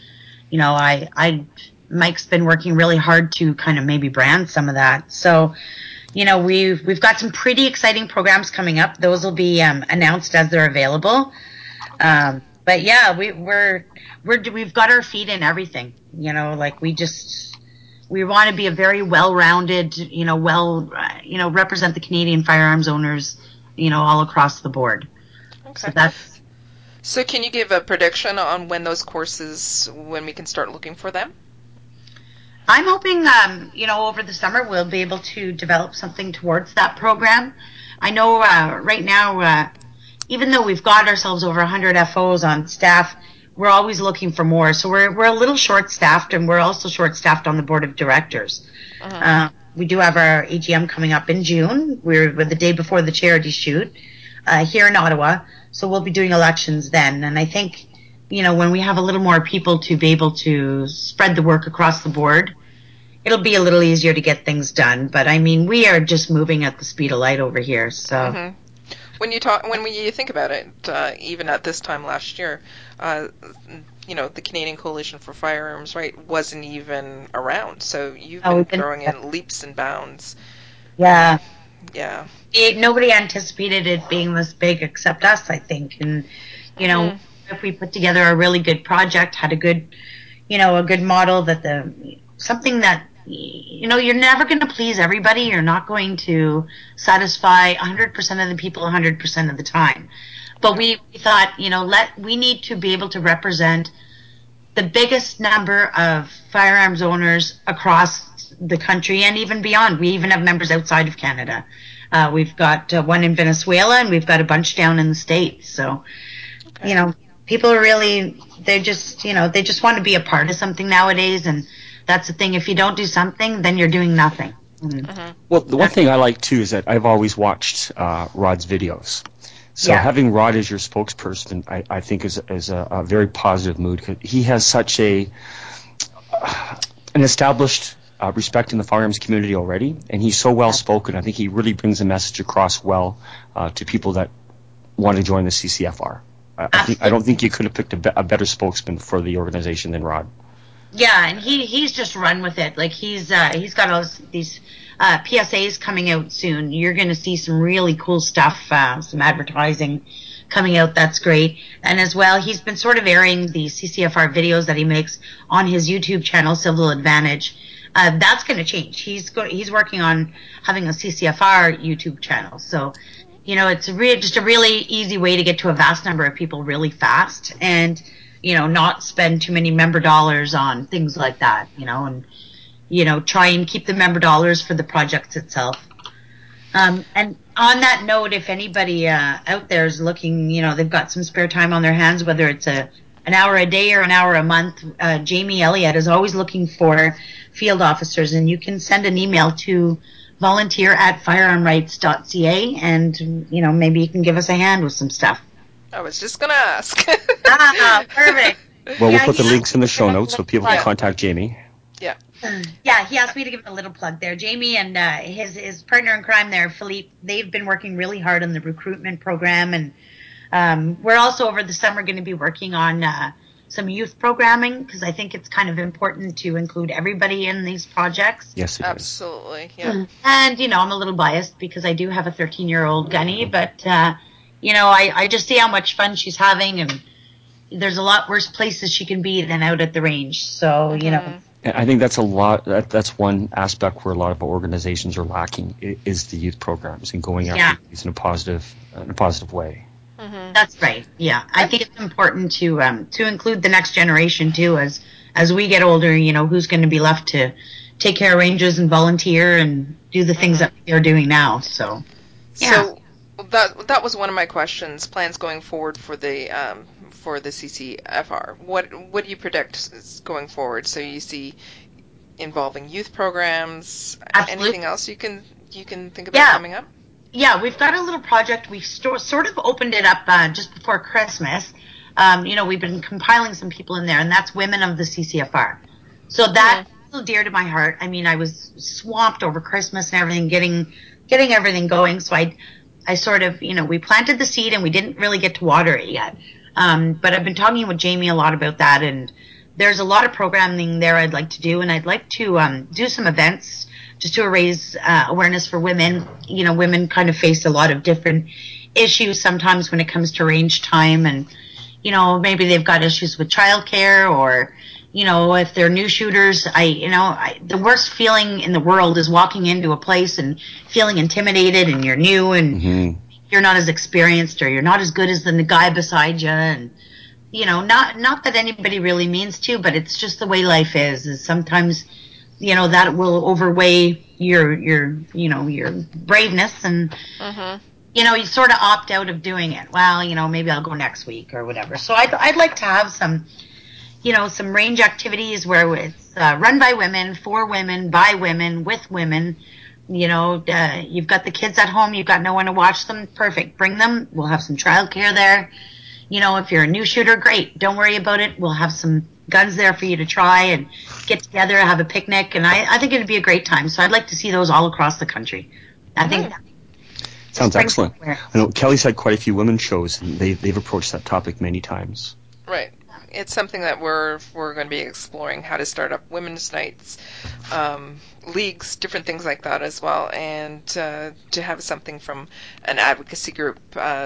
Mike's been working really hard to kind of maybe brand some of that. So, we've got some pretty exciting programs coming up. Those will be announced as they're available. But yeah, we've got our feet in everything. Like, we want to be a very well-rounded, represent the Canadian firearms owners, all across the board. Okay. So can you give a prediction on when we can start looking for them? I'm hoping, over the summer we'll be able to develop something towards that program. I know right now, even though we've got ourselves over 100 FOs on staff, we're always looking for more. So we're a little short-staffed, and we're also short-staffed on the board of directors. We do have our AGM coming up in June. We're the day before the charity shoot here in Ottawa. So we'll be doing elections then. And I think, when we have a little more people to be able to spread the work across the board, it'll be a little easier to get things done. But I mean, we are just moving at the speed of light over here. So, when you think about it, even at this time last year, the Canadian Coalition for Firearms, right, wasn't even around. So you've Oh, been we've been, growing in leaps and bounds. yeah. Yeah. Nobody anticipated it being this big except us, I think. And, if we put together a really good project, had a good model something that, you're never going to please everybody. You're not going to satisfy 100% of the people 100% of the time. But we thought, we need to be able to represent the biggest number of firearms owners across the country and even beyond. We even have members outside of Canada. We've got one in Venezuela, and we've got a bunch down in the States. So, people are really, they just want to be a part of something nowadays. And that's the thing. If you don't do something, then you're doing nothing. Well, the one thing I like too is that I've always watched Rod's videos. So having Rod as your spokesperson, I think is a very positive mood. 'Cause he has such an established respect in the firearms community already, and he's so well spoken. I think he really brings the message across well to people that want to join the CCFR. I don't think you could have picked a better spokesman for the organization than Rod. Yeah, and he's just run with it. Like he's got all these PSAs coming out soon. You're going to see some really cool stuff, some advertising coming out. That's great. And as well, he's been sort of airing the CCFR videos that he makes on his YouTube channel, Civil Advantage. That's going to change. He's working on having a CCFR YouTube channel. So, it's just a really easy way to get to a vast number of people really fast, and not spend too many member dollars on things like that. And try and keep the member dollars for the project itself. And on that note, if anybody out there is looking, they've got some spare time on their hands, whether it's an hour a day or an hour a month, Jamie Elliott is always looking for field officers, and you can send an email to volunteer@firearmrights.ca, and maybe you can give us a hand with some stuff. I was just going to ask. Perfect. Well, we'll put the links in the show notes so people can contact Jamie. Yeah. Yeah, he asked me to give a little plug there. Jamie and his partner in crime there, Philippe, they've been working really hard on the recruitment program, and we're also over the summer going to be working on some youth programming, because I think it's kind of important to include everybody in these projects. Yes, it is. Absolutely, yeah. And, I'm a little biased because I do have a 13-year-old gunny, but, I just see how much fun she's having, and there's a lot worse places she can be than out at the range. So, I think that's that's one aspect where a lot of organizations are lacking, is the youth programs and going after these in a positive way. That's right. Yeah, I think it's important to include the next generation too, as we get older. Who's going to be left to take care of ranges and volunteer and do the things that they're doing now. So, So that was one of my questions. Plans going forward for the CCFR. What do you predict is going forward? So you see involving youth programs. Absolutely. Anything else you can think about coming up? Yeah, we've got a little project. We've sort of opened it up just before Christmas. We've been compiling some people in there, and that's Women of the CCFR. So that's so dear to my heart. I mean, I was swamped over Christmas and everything, getting everything going. So I sort of, we planted the seed and we didn't really get to water it yet. But I've been talking with Jamie a lot about that, and there's a lot of programming there I'd like to do, and I'd like to do some events just to raise awareness for women. Women kind of face a lot of different issues sometimes when it comes to range time, and maybe they've got issues with childcare, or if they're new shooters. The worst feeling in the world is walking into a place and feeling intimidated, and you're new and you're not as experienced, or you're not as good as the guy beside you, and not that anybody really means to, but it's just the way life is sometimes that will overweigh your braveness, and you sort of opt out of doing it. Well, maybe I'll go next week or whatever. So I'd like to have some range activities where it's run by women, for women, by women, with women. You've got the kids at home, you've got no one to watch them. Perfect, bring them. We'll have some childcare there. If you're a new shooter, great. Don't worry about it. We'll have some guns there for you to try and get together, have a picnic, and I think it'd be a great time. So I'd like to see those all across the country. I think Sounds Spring excellent. footwear. I know Kelly's had quite a few women's shows, and they've approached that topic many times. Right. It's something that we're going to be exploring, how to start up women's nights, leagues, different things like that as well, and to have something from an advocacy group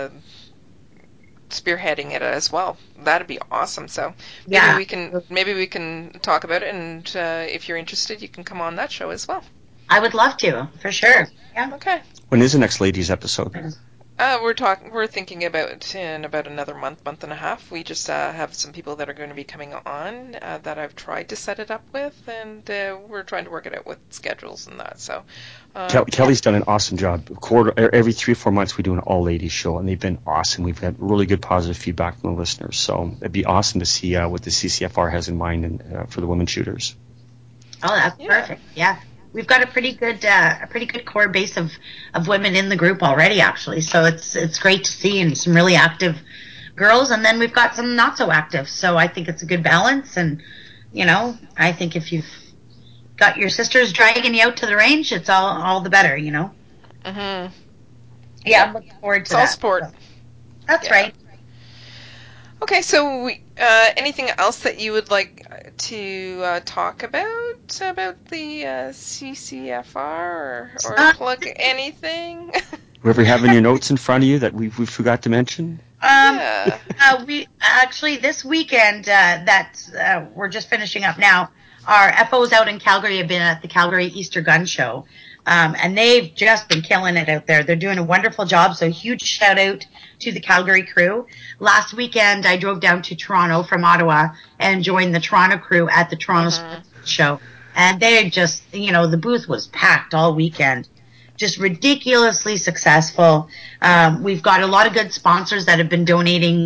spearheading it as well. That'd be awesome. So Yeah. maybe we can talk about it, and if you're interested, you can come on that show as well. I would love to, for sure. Yeah. Okay. When is the next ladies episode? We're thinking about in about another month and a half. We just have some people that are going to be coming on that I've tried to set it up with, and we're trying to work it out with schedules and that. So Kelly's done an awesome job. Every 3 or 4 months we do an all ladies show, and they've been awesome. We've had really good positive feedback from the listeners. So it'd be awesome to see what the CCFR has in mind for the women shooters. Oh, that's perfect. Yeah. We've got a pretty good core base of women in the group already, actually. So it's great to see, and some really active girls, and then we've got some not so active. So I think it's a good balance, and I think if you've got your sisters dragging you out to the range, it's all the better. Mm-hmm. Yeah, I'm looking forward to It's all that. sport. That's Yeah. right. Okay, so anything else that you would like to talk about the CCFR or plug anything? Whoever have in your notes in front of you that we forgot to mention? Yeah. We actually this weekend that we're just finishing up now. Our FOs out in Calgary have been at the Calgary Easter Gun Show, and they've just been killing it out there. They're doing a wonderful job. So huge shout out to the Calgary crew. Last weekend I drove down to Toronto from Ottawa and joined the Toronto crew at the Toronto Sports Show, and they just the booth was packed all weekend. Just ridiculously successful. We've got a lot of good sponsors that have been donating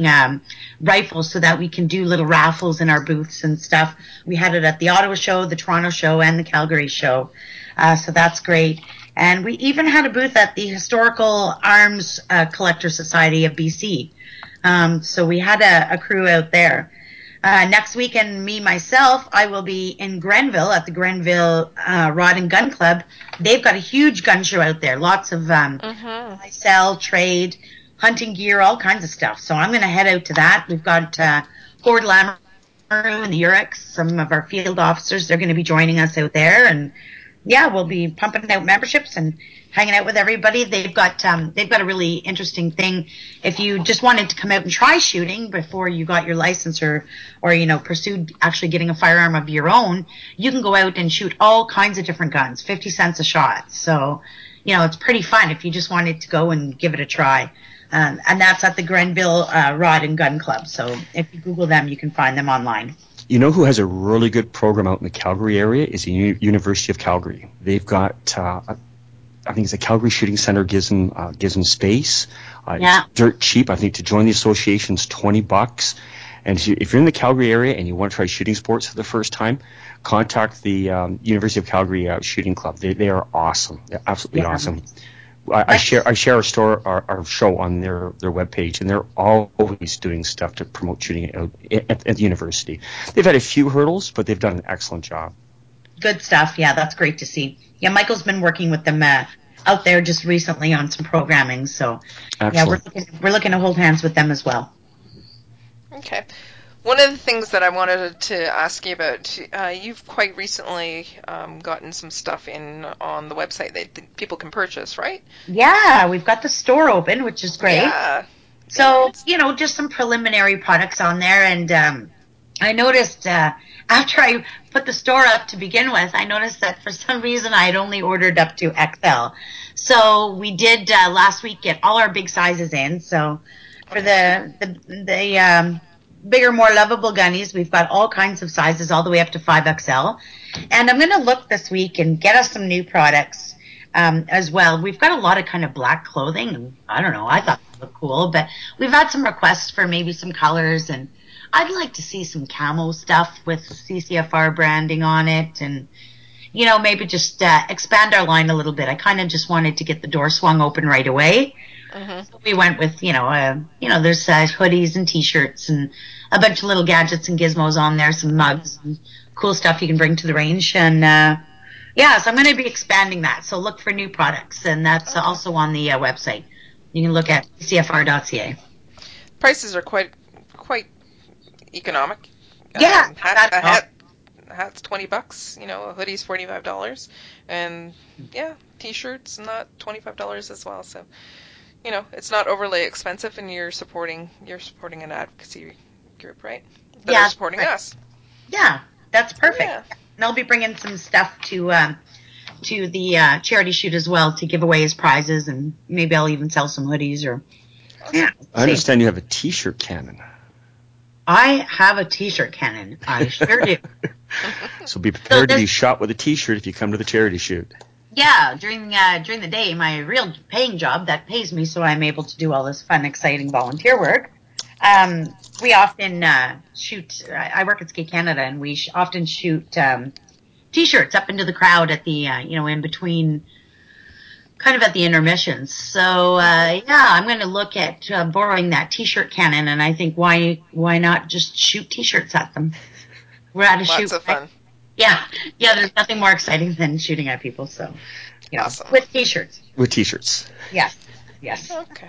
rifles so that we can do little raffles in our booths and stuff. We had it at the Ottawa show, the Toronto show, and the Calgary show. So that's great. And we even had a booth at the Historical Arms Collector Society of BC. So we had a crew out there. Next weekend, myself, I will be in Grenville at the Grenville Rod and Gun Club. They've got a huge gun show out there. Lots of buy, sell, trade, hunting gear, all kinds of stuff. So I'm going to head out to that. We've got Gord Lamoureux and the Urix, some of our field officers. They're going to be joining us out there, and yeah, we'll be pumping out memberships and hanging out with everybody. They've got a really interesting thing. If you just wanted to come out and try shooting before you got your license or pursued actually getting a firearm of your own, you can go out and shoot all kinds of different guns, 50 cents a shot. So, it's pretty fun if you just wanted to go and give it a try. And that's at the Grenville Rod and Gun Club. So if you Google them, you can find them online. You know who has a really good program out in the Calgary area is the University of Calgary. They've got, I think it's a Calgary Shooting Center gives them space. It's dirt cheap. I think to join the association's $20. And if you're in the Calgary area and you want to try shooting sports for the first time, contact the University of Calgary Shooting Club. They are awesome. They're absolutely awesome. I share our show on their webpage, and they're always doing stuff to promote shooting at the university. They've had a few hurdles, but they've done an excellent job. Good stuff. Yeah, that's great to see. Yeah, Michael's been working with them out there just recently on some programming. So excellent. Yeah, we're looking to hold hands with them as well. Okay. One of the things that I wanted to ask you about, you've quite recently gotten some stuff in on the website that people can purchase, right? Yeah, we've got the store open, which is great. Yeah. So, just some preliminary products on there. And I noticed after I put the store up to begin with, I noticed that for some reason I had only ordered up to XL. So we did last week get all our big sizes in. So for the bigger, more lovable gunnies, we've got all kinds of sizes all the way up to 5XL. And I'm going to look this week and get us some new products as well. We've got a lot of kind of black clothing. I don't know. I thought it looked cool, but we've had some requests for maybe some colors, and I'd like to see some camo stuff with CCFR branding on it, and maybe just expand our line a little bit. I kind of just wanted to get the door swung open right away. So we went with, there's hoodies and T-shirts and a bunch of little gadgets and gizmos on there, some mugs and cool stuff you can bring to the range. And so I'm going to be expanding that. So look for new products, and that's also on the website. You can look at CFR.ca. Prices are quite economic. Yeah, Hat's $20. A hoodie's $45, and yeah, t-shirts not $25 as well. So it's not overly expensive, and you're supporting an advocacy group, right? That are yeah, supporting right. us. Yeah, that's perfect. Yeah. And I'll be bringing some stuff to the charity shoot as well to give away as prizes, and maybe I'll even sell some hoodies or. Awesome. Yeah, I understand you have a T-shirt cannon. I have a T-shirt cannon. I sure do. So be prepared to be shot with a T-shirt if you come to the charity shoot. Yeah, during the day, my real paying job that pays me, so I'm able to do all this fun, exciting volunteer work. We often shoot. I work at Skate Canada, and we often shoot T-shirts up into the crowd at the in between, kind of at the intermissions. So yeah, I'm going to look at borrowing that T-shirt cannon, and I think why not just shoot T-shirts at them? We're at a shoot. Lots of fun. Yeah. There's nothing more exciting than shooting at people. So, Awesome. with T-shirts. With T-shirts. Yes. Okay.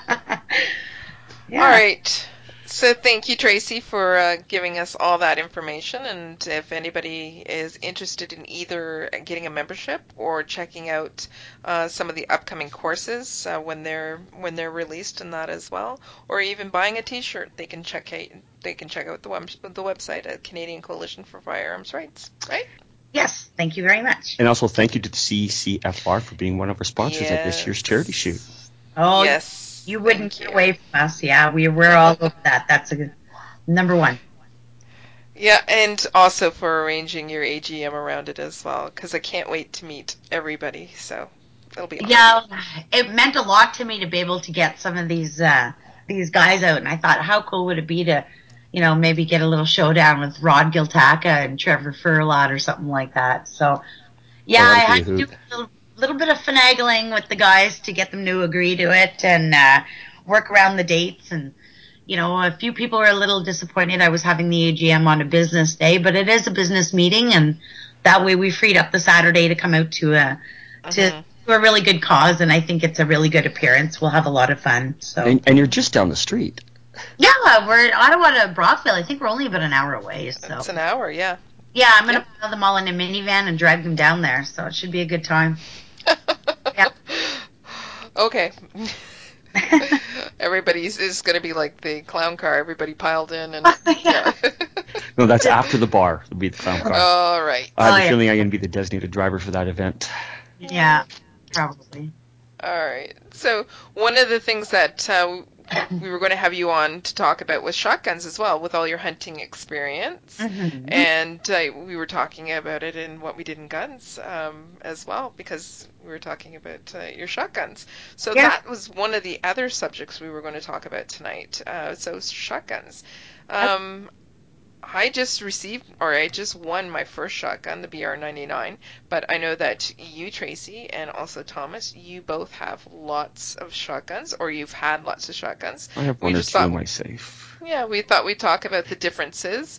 Yeah. All right. So thank you, Tracy, for giving us all that information. And if anybody is interested in either getting a membership or checking out some of the upcoming courses when they're released and that as well, or even buying a T-shirt, they can check out the website at Canadian Coalition for Firearms Rights. Right? Yes. Thank you very much. And also thank you to the CCFR for being one of our sponsors at this year's charity shoot. Oh, yes. You wouldn't get away from us. Yeah, we're all over that. That's a good number one. Yeah, and also for arranging your AGM around it as well, because I can't wait to meet everybody. So it'll be awesome. Yeah, it meant a lot to me to be able to get some of these guys out, and I thought, how cool would it be to, maybe get a little showdown with Rod Giltaca and Trevor Furlot or something like that. So, yeah, I had to do a little bit of finagling with the guys to get them to agree to it and work around the dates. And, a few people were a little disappointed I was having the AGM on a business day, but it is a business meeting, and that way we freed up the Saturday to come out to a really good cause, and I think it's a really good appearance. We'll have a lot of fun. So, and you're just down the street. Yeah, we're in Ottawa to Brockville. I think we're only about an hour away. So it's an hour, yeah. Yeah, I'm going to pile them all in a minivan and drive them down there, so it should be a good time. Yeah. Okay. Everybody's is going to be like the clown car. Everybody piled in, and yeah. No, that's after the bar. It'll be the clown car. All right. I have a feeling I'm going to be the designated driver for that event. Yeah, probably. All right. So one of the things that we were going to have you on to talk about was shotguns as well, with all your hunting experience. Mm-hmm. And we were talking about it in What We Did in Guns as well, because we were talking about your shotguns. So that was one of the other subjects we were going to talk about tonight. So shotguns. I just won my first shotgun, the BR99, but I know that you, Tracy, and also Thomas, you both have lots of shotguns, or you've had lots of shotguns. I have one or two in my safe. Yeah, we thought we'd talk about the differences.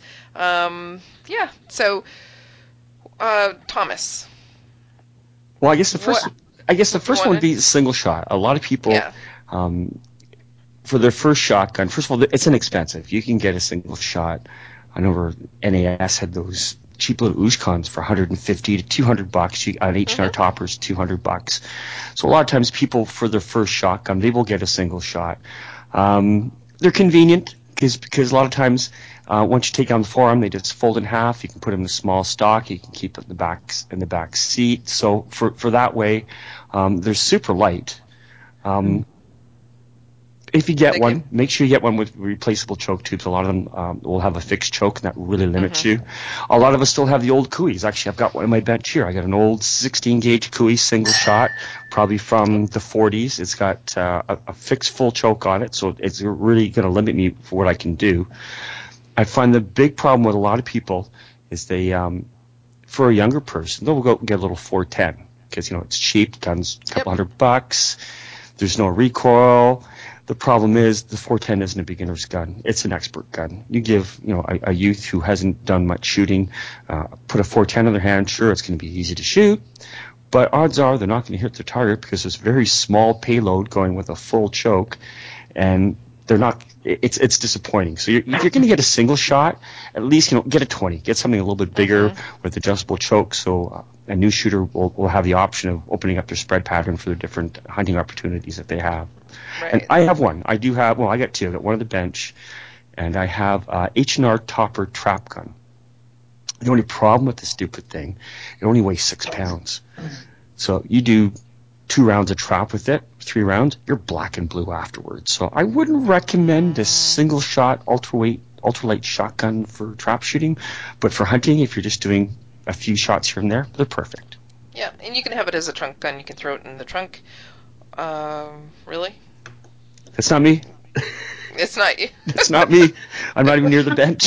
So, Thomas. Well, I guess the first one would be single shot. A lot of people, for their first shotgun, first of all, it's inexpensive. You can get a single shot. I know NAS had those cheap little Ushkons for $150 to $200. An H&R Topper's $200. So a lot of times people, for their first shotgun, they will get a single shot. They're convenient because a lot of times once you take on the forearm, they just fold in half. You can put them in a small stock. You can keep it in the back seat. So for that way, they're super light. If you get one, make sure you get one with replaceable choke tubes. A lot of them will have a fixed choke, and that really limits you. A lot of us still have the old Cooeys. Actually, I've got one in my bench here. I got an old 16-gauge Cooey single shot, probably from the 40s. It's got a fixed full choke on it, so it's really going to limit me for what I can do. I find the big problem with a lot of people is they, for a younger person, they'll go get a little 410 because, it's cheap, guns a couple $100. There's no recoil. The problem is the 410 isn't a beginner's gun. It's an expert gun. You give, a youth who hasn't done much shooting, put a 410 in their hand, sure, it's going to be easy to shoot, but odds are they're not going to hit their target because it's very small payload going with a full choke, and they're not. It's disappointing. So if you're going to get a single shot, at least get a 20, get something a little bit bigger with adjustable choke. So a new shooter will have the option of opening up their spread pattern for the different hunting opportunities that they have. Right. And I have one. I do have. Well, I got two. I got one on the bench, and I have H&R Topper trap gun. The only problem with the stupid thing, it only weighs 6 pounds. So you do 2 rounds of trap with it, 3 rounds, you're black and blue afterwards. So I wouldn't recommend a single shot ultralight shotgun for trap shooting, but for hunting, if you're just doing a few shots here and there, they're perfect. Yeah, and you can have it as a trunk gun. You can throw it in the trunk. Really? That's not me. It's not you. It's not me. I'm not even near the bench.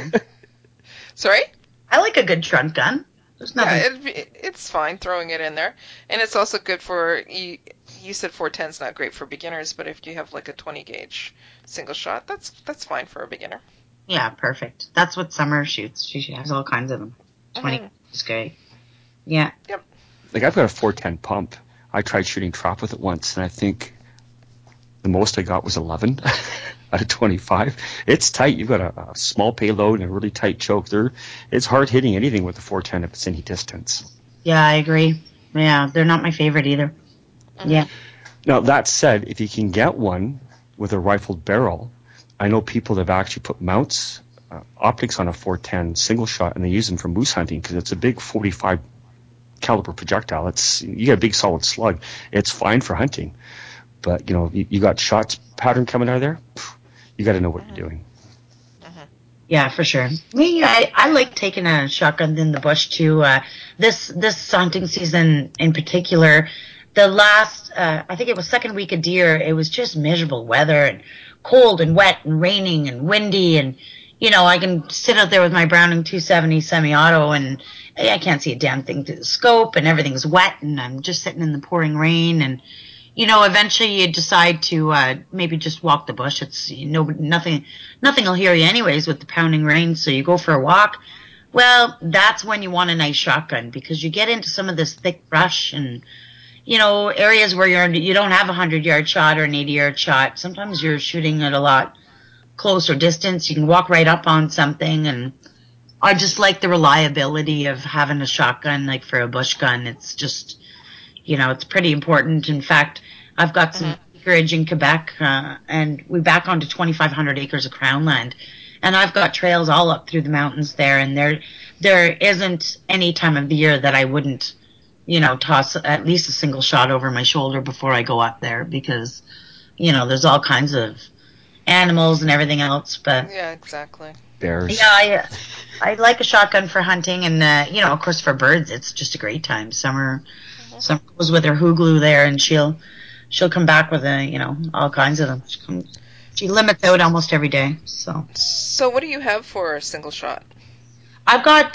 Sorry? I like a good trunk gun. There's nothing. Yeah, it's fine throwing it in there. And it's also good for, you said 410 is not great for beginners, but if you have like a 20 gauge single shot, that's fine for a beginner. Yeah, perfect. That's what Summer shoots. She has all kinds of them. 20 is great. Yeah. Yep. Like I've got a 410 pump. I tried shooting trap with it once, and I think the most I got was 11 out of 25. It's tight. You've got a small payload and a really tight choke. It's hard hitting anything with the 410 if it's any distance. Yeah, I agree. Yeah, they're not my favorite either. Yeah. Now, that said, if you can get one with a rifled barrel, I know people that have actually put mounts, optics on a 410 single shot, and they use them for moose hunting because it's a big 45 caliber projectile. You get a big solid slug. It's fine for hunting. But, you got shots pattern coming out of there, you got to know what you're doing. Yeah, for sure. Me, I like taking a shotgun in the bush too. This hunting season in particular, the last, I think it was second week of deer, it was just miserable weather and cold and wet and raining and windy. And, I can sit out there with my Browning 270 semi-auto and I can't see a damn thing through the scope and everything's wet and I'm just sitting in the pouring rain and, eventually you decide to maybe just walk the bush. It's nothing will hear you anyways with the pounding rain. So you go for a walk. Well, that's when you want a nice shotgun because you get into some of this thick brush and areas where you don't have a 100-yard shot or an 80-yard shot. Sometimes you're shooting at a lot closer distance. You can walk right up on something, and I just like the reliability of having a shotgun. Like for a bush gun, it's just it's pretty important. In fact, I've got some acreage in Quebec, and we back onto 2,500 acres of crown land. And I've got trails all up through the mountains there, and there isn't any time of the year that I wouldn't, toss at least a single shot over my shoulder before I go up there because, there's all kinds of animals and everything else. But yeah, exactly. Bears. Yeah, I like a shotgun for hunting, and of course for birds, it's just a great time. Summer goes with her hooglu there, and she'll come back with all kinds of them. She limits out almost every day. So what do you have for a single shot? I've got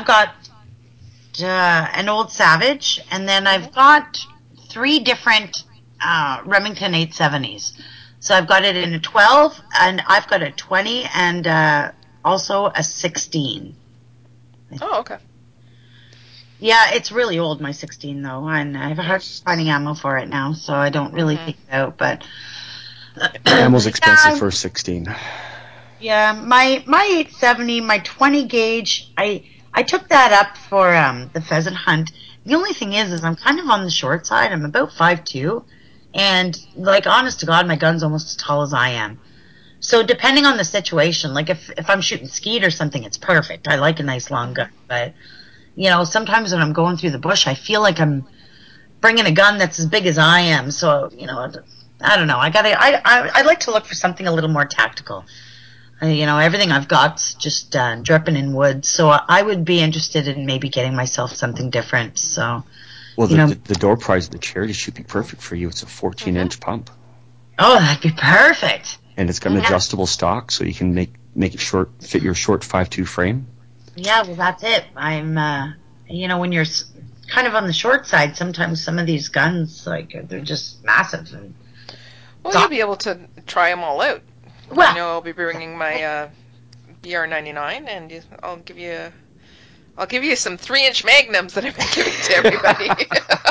an old Savage, and then I've got 3 different Remington 870s. So I've got it in a 12, and I've got a 20, and also a 16. Oh, okay. Yeah, it's really old, my 16, though, and I have a hard time finding ammo for it now, so I don't really take it out, but... Ammo's expensive for a 16. Yeah, my 870, my 20 gauge, I took that up for the pheasant hunt. The only thing is I'm kind of on the short side. I'm about 5'2", and, honest to God, my gun's almost as tall as I am. So depending on the situation, like if I'm shooting skeet or something, it's perfect. I like a nice long gun, but... sometimes when I'm going through the bush, I feel like I'm bringing a gun that's as big as I am. So, I don't know. I like to look for something a little more tactical. Everything I've got's just dripping in wood. So I would be interested in maybe getting myself something different. So, well, the door prize of the charity should be perfect for you. It's a 14-inch pump. Oh, that'd be perfect. And it's got an adjustable stock, so you can make it fit your short 5'2" frame. Yeah, well, that's it. I'm, when you're kind of on the short side, sometimes some of these guns, they're just massive. Well, you'll be able to try them all out. Well, I'll be bringing my BR99, and I'll give you some 3-inch magnums that I've been giving to everybody.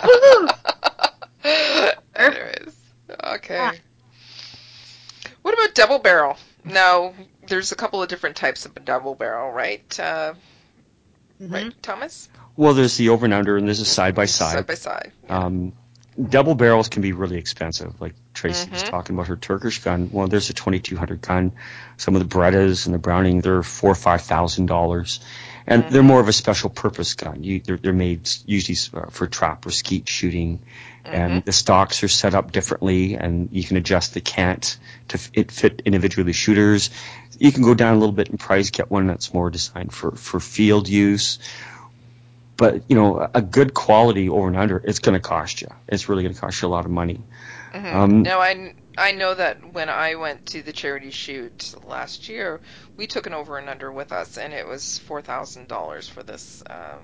Anyways, okay. What about double barrel? Now, there's a couple of different types of double barrel, right? Right, Thomas? Well, there's the over and under, and there's a side by Side side. by side. Yeah. Double barrels can be really expensive. Like Tracy was talking about her Turkish gun. Well, there's a 2200 gun. Some of the Berettas and the Browning, they're $4,000 or $5,000, and they're more of a special purpose gun. They're made usually for trap or skeet shooting, and the stocks are set up differently, and you can adjust the cant to fit individually shooters. You can go down a little bit in price, get one that's more designed for field use. But, a good quality over and under, it's going to cost you. It's really going to cost you a lot of money. No, I know that when I went to the charity shoot last year, we took an over and under with us, and it was $4,000 for this.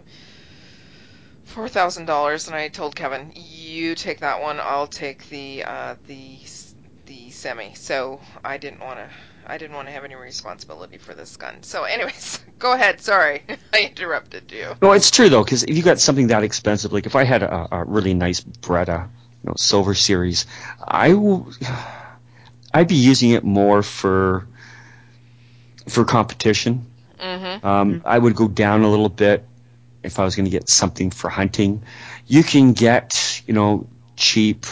$4,000, and I told Kevin, "You take that one. I'll take the semi." So I didn't want to have any responsibility for this gun. So, anyways, go ahead. Sorry, I interrupted you. No, it's true though, because if you got something that expensive, like if I had a really nice Beretta, Silver Series, I'd be using it more for competition. I would go down a little bit if I was going to get something for hunting. You can get, cheap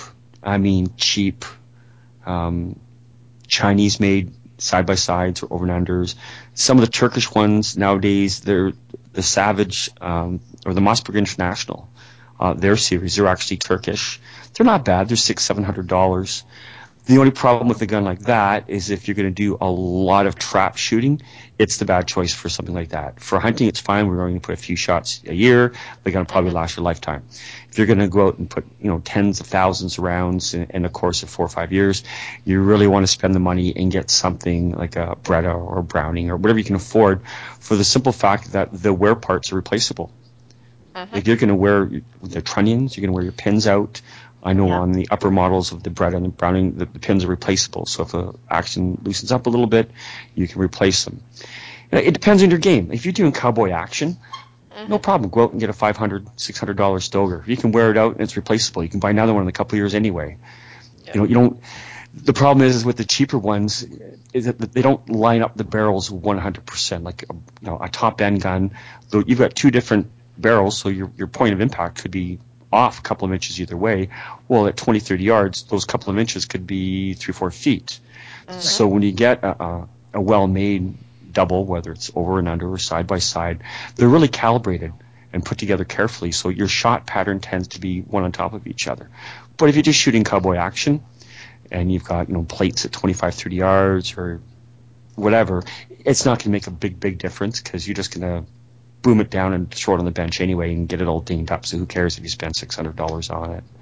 Chinese-made side-by-sides or over-and-unders. Some of the Turkish ones nowadays, they're the Savage or the Mossberg International. Their series, they're actually Turkish. They're not bad. They're $600-$700. The only problem with a gun like that is if you're going to do a lot of trap shooting, it's the bad choice for something like that. For hunting, it's fine. We're going to put a few shots a year. They're going to probably last your lifetime. If you're going to go out and put, tens of thousands of rounds in the course of 4 or 5 years, you really want to spend the money and get something like a Beretta or a Browning or whatever you can afford, for the simple fact that the wear parts are replaceable. If you're going to wear the trunnions, you're going to wear your pins out. I know on the upper models of the Beretta and the Browning, the pins are replaceable. So if the action loosens up a little bit, you can replace them. It depends on your game. If you're doing cowboy action, no problem. Go out and get a $500, $600 Stoeger. You can wear it out and it's replaceable. You can buy another one in a couple of years anyway. You don't. The problem is with the cheaper ones is that they don't line up the barrels 100%. Like a top end gun, though you've got two different barrels, so your point of impact could be off a couple of inches either way. Well, at 20, 30 yards, those couple of inches could be 3, 4 feet. So when you get a well-made double, whether it's over and under or side by side, they're really calibrated and put together carefully. So your shot pattern tends to be one on top of each other. But if you're just shooting cowboy action and you've got plates at 25, 30 yards or whatever, it's not going to make a big difference because you're just going to boom it down and throw it on the bench anyway and get it all dinged up. So who cares if you spend $600 on it?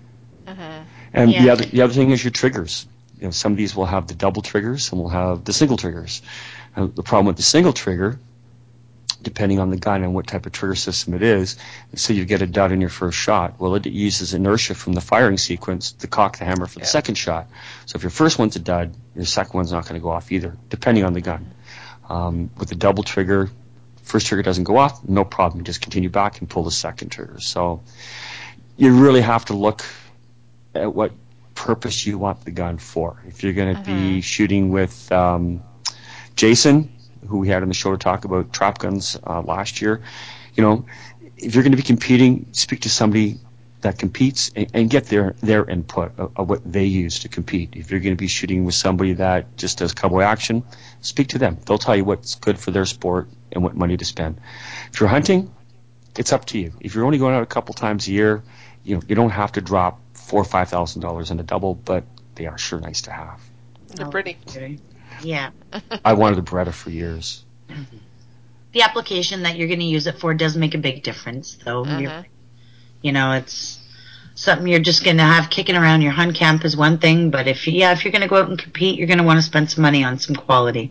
And the other thing is your triggers. Some of these will have the double triggers, some will have the single triggers. The problem with the single trigger, depending on the gun and what type of trigger system it is, so you get a dud in your first shot. Well, it uses inertia from the firing sequence to cock the hammer for the second shot. So if your first one's a dud, your second one's not going to go off either, depending on the gun. With the double trigger, first trigger doesn't go off, no problem. You just continue back and pull the second trigger. So you really have to look at what purpose you want the gun for. If you're going to be shooting with Jason, who we had on the show to talk about trap guns last year, if you're going to be competing, speak to somebody that competes and get their input of what they use to compete. If you're going to be shooting with somebody that just does cowboy action, speak to them. They'll tell you what's good for their sport and what money to spend. If you're hunting, it's up to you. If you're only going out a couple times a year, you don't have to drop $4,000 or $5,000 in a double, but they are sure nice to have. They're pretty. Yeah. I wanted a Beretta for years. The application that you're going to use it for does make a big difference, though. It's something you're just going to have kicking around your hunt camp is one thing, but if you're going to go out and compete, you're going to want to spend some money on some quality.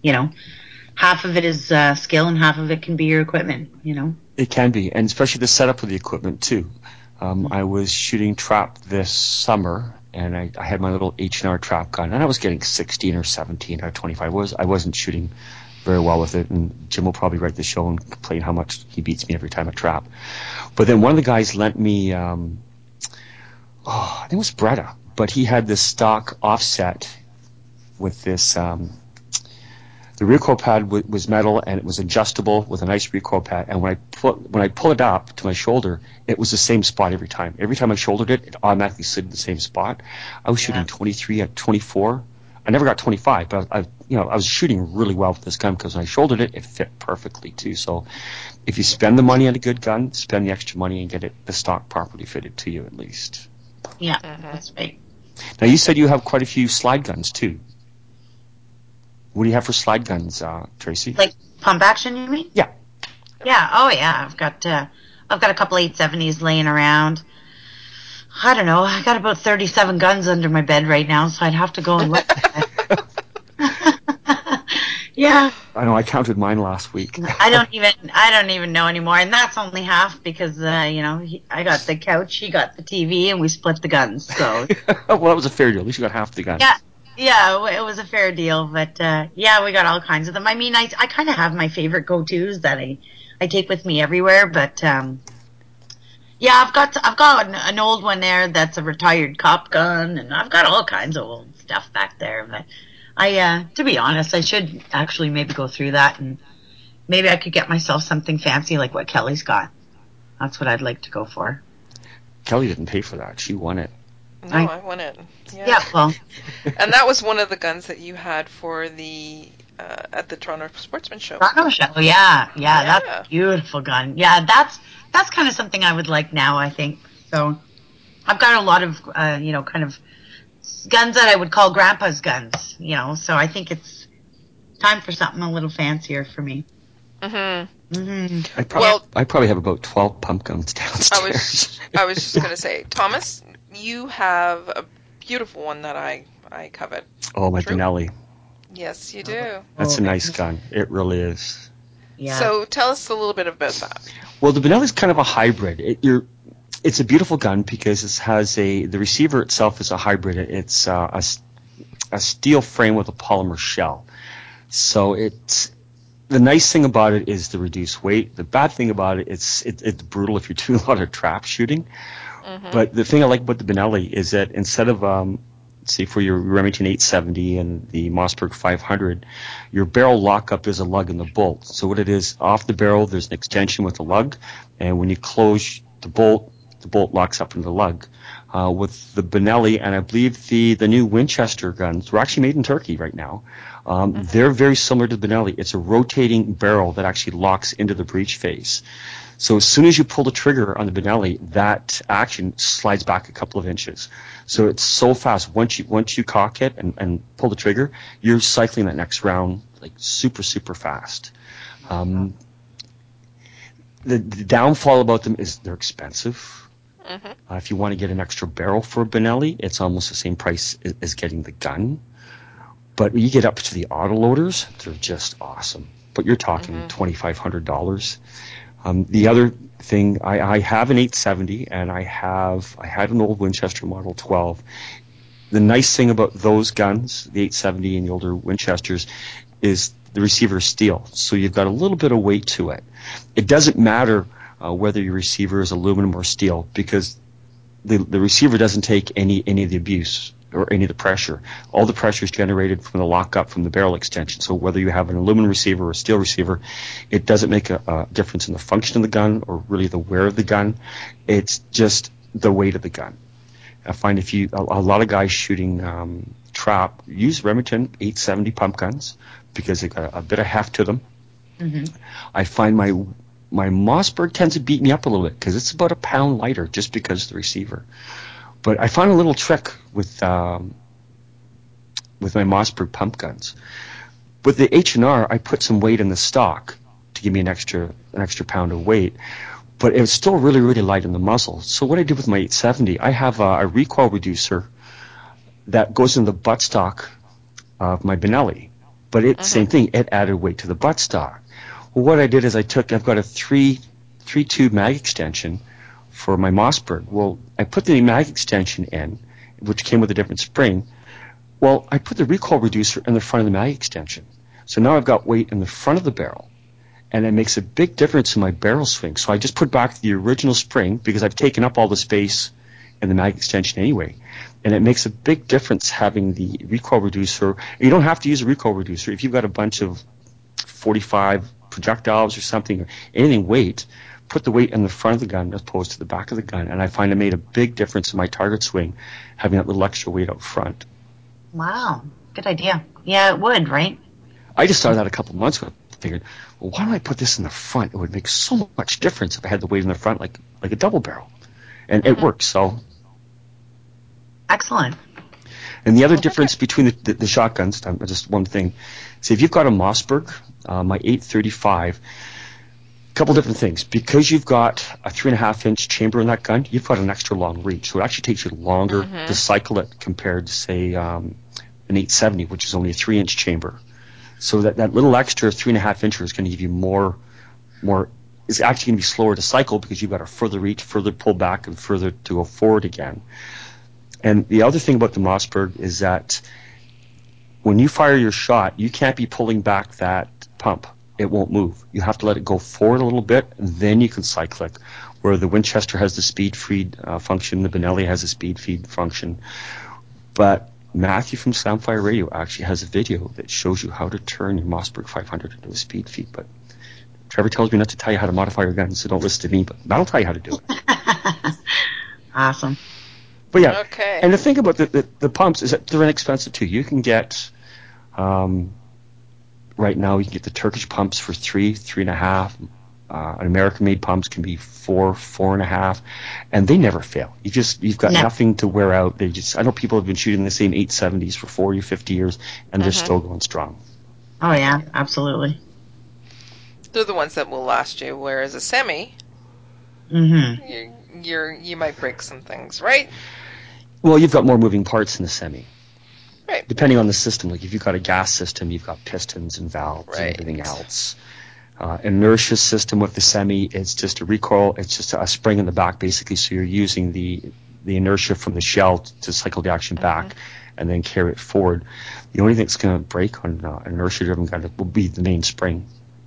Half of it is skill and half of it can be your equipment. It can be, and especially the setup of the equipment too. I was shooting trap this summer, and I had my little H&R trap gun, and I was getting 16 or 17 out of 25. I wasn't shooting very well with it, and Jim will probably write the show and complain how much he beats me every time I trap. But then one of the guys lent me, I think it was Bretta, but he had this stock offset with this. The recoil pad was metal and it was adjustable with a nice recoil pad. And when I pull it up to my shoulder, it was the same spot every time. Every time I shouldered it, it automatically slid in the same spot. I was shooting 23 at 24. I never got 25, but I was shooting really well with this gun because when I shouldered it, it fit perfectly too. So if you spend the money on a good gun, spend the extra money and get the stock properly fitted to you at least. Yeah, that's right. Now you said you have quite a few slide guns too. What do you have for slide guns, Tracy? Like pump action, you mean? Yeah. Yeah. Oh, yeah. I've got a couple 870s laying around. I don't know. I got about 37 guns under my bed right now, so I'd have to go and look. Yeah. I know. I counted mine last week. I don't even know anymore, and that's only half because I got the couch, he got the TV, and we split the guns. So well, that was a fair deal. At least you got half the guns. yeah, it was a fair deal. But yeah, we got all kinds of them. I mean, I kind of have my favorite go-tos that I take with me everywhere. But yeah, I've got an old one there that's a retired cop gun, and I've got all kinds of old stuff back there. But to be honest, I should actually maybe go through that and. Maybe I could get myself something fancy like what Kelly's got. That's what I'd like to go for. Kelly didn't pay for that. She won it. No, I won it. Yeah, well. And that was one of the guns that you had for the at the Toronto Sportsman Show. Toronto Show, yeah. That's a beautiful gun. Yeah, that's kind of something I would like now, I think. So I've got a lot of, kind of guns that I would call Grandpa's guns, so I think it's time for something a little fancier for me. Mm-hmm. I probably have about 12 pump guns downstairs. I was just going to say, Thomas, you have a beautiful one that I covet. Oh, my Benelli. Yes, you do. That's a nice gun. It really is. Yeah. So tell us a little bit about that. Well, the Benelli is kind of a hybrid. It's a beautiful gun because it has the receiver itself is a hybrid. It's a steel frame with a polymer shell. So the nice thing about it is the reduced weight. The bad thing about it, it's brutal if you're doing a lot of trap shooting. Mm-hmm. But the thing I like about the Benelli is that instead of, say, for your Remington 870 and the Mossberg 500, your barrel lockup is a lug in the bolt. So what it is, off the barrel, there's an extension with a lug, and when you close the bolt locks up in the lug. With the Benelli, and I believe the new Winchester guns, they're actually made in Turkey right now. They're very similar to the Benelli. It's a rotating barrel that actually locks into the breech face. So as soon as you pull the trigger on the Benelli, that action slides back a couple of inches. So it's so fast. Once you cock it and pull the trigger, you're cycling that next round like super, super fast. The downfall about them is they're expensive. Mm-hmm. If you want to get an extra barrel for a Benelli, it's almost the same price as getting the gun. But when you get up to the autoloaders, they're just awesome. But you're talking $2,500. The other thing, I have an 870, and I had an old Winchester Model 12. The nice thing about those guns, the 870 and the older Winchesters, is the receiver is steel. So you've got a little bit of weight to it. It doesn't matter whether your receiver is aluminum or steel, because the receiver doesn't take any of the abuse or any of the pressure. All the pressure is generated from the lockup from the barrel extension. So whether you have an aluminum receiver or a steel receiver, it doesn't make a difference in the function of the gun or really the wear of the gun. It's just the weight of the gun. I find a lot of guys shooting trap use Remington 870 pump guns because they got a bit of heft to them. Mm-hmm. I find my Mossberg tends to beat me up a little bit because it's about a pound lighter just because of the receiver. But I found a little trick with my Mossberg pump guns. With the H&R, I put some weight in the stock to give me an extra pound of weight, but it was still really, really light in the muzzle. So what I did with my 870, I have a recoil reducer that goes in the buttstock of my Benelli. But same thing, it added weight to the buttstock. Well, what I did is I've got a three tube mag extension for my Mossberg. Well, I put the mag extension in, which came with a different spring. Well, I put the recoil reducer in the front of the mag extension. So now I've got weight in the front of the barrel, and it makes a big difference in my barrel swing. So I just put back the original spring because I've taken up all the space in the mag extension anyway. And it makes a big difference having the recoil reducer. You don't have to use a recoil reducer. If you've got a bunch of 45 projectiles or something, or anything weight, put the weight in the front of the gun as opposed to the back of the gun. And I find it made a big difference in my target swing, having that little extra weight out front. Wow. Good idea. Yeah, it would, right? I just started that a couple of months ago. I figured, well, why don't I put this in the front? It would make so much difference if I had the weight in the front like a double barrel. And it works, so. Excellent. And the other difference between the shotguns, just one thing. So if you've got a Mossberg, my 835, a couple different things. Because you've got a 3.5-inch chamber in that gun, you've got an extra long reach. So it actually takes you longer to cycle it compared to, say, an 870, which is only a 3-inch chamber. So that little extra 3.5 incher is going to give you more. It's actually going to be slower to cycle because you've got a further reach, further pull back, and further to go forward again. And the other thing about the Mossberg is that when you fire your shot, you can't be pulling back that pump. It won't move. You have to let it go forward a little bit, and then you can cycle it. Where the Winchester has the speed feed function, the Benelli has a speed feed function. But Matthew from Soundfire Radio actually has a video that shows you how to turn your Mossberg 500 into a speed feed. But Trevor tells me not to tell you how to modify your gun, so don't listen to me. But I'll tell you how to do it. Awesome. But yeah, Okay. and the thing about the pumps is that they're inexpensive too. You can get, right now, you can get the Turkish pumps for $3.5. An American-made pumps can be $4.5, and they never fail. You've got nothing to wear out. I know people have been shooting the same 870s for 40, 50 years, and they're still going strong. Oh yeah, absolutely. They're the ones that will last you, whereas a semi, Mm-hmm. you might break some things, right? Well, you've got more moving parts in the semi. Right. Depending on the system, like if you've got a gas system, you've got pistons and valves and everything else. Inertia system with the semi, it's just a recoil. It's just a spring in the back, basically. So you're using the inertia from the shell to cycle the action back and then carry it forward. The only thing that's going to break on an inertia-driven gun will be the main spring.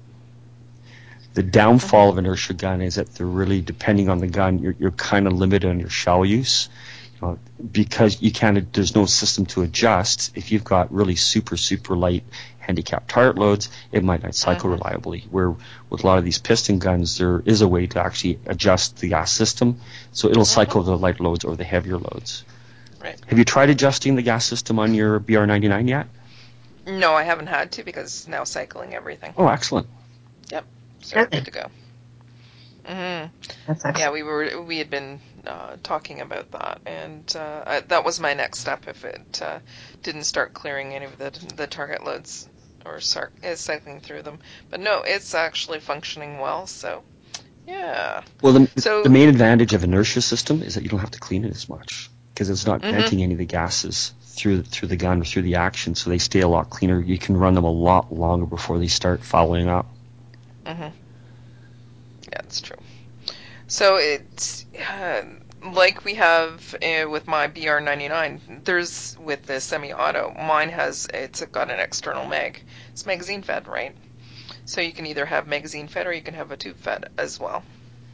The downfall of inertia gun is that they're really, depending on the gun, you're kind of limited on your shell use. Because there's no system to adjust. If you've got really super, super light handicap target loads, it might not cycle reliably. Where with a lot of these piston guns, there is a way to actually adjust the gas system, so it'll cycle the light loads or the heavier loads. Right. Have you tried adjusting the gas system on your BR99 yet? No, I haven't had to because now cycling everything. Oh, excellent. Yep. So we're good to go. That's excellent. Yeah, we had been talking about that, and that was my next step if it didn't start clearing any of the target loads or cycling through them. But no, it's actually functioning well. So yeah. Well, the main advantage of inertia system is that you don't have to clean it as much because it's not venting any of the gases through the gun or through the action, so they stay a lot cleaner. You can run them a lot longer before they start fouling up. Yeah, that's true. So it's like we have with my BR99. There's with the semi-auto. Mine it's got an external mag. It's magazine fed, right? So you can either have magazine fed or you can have a tube fed as well.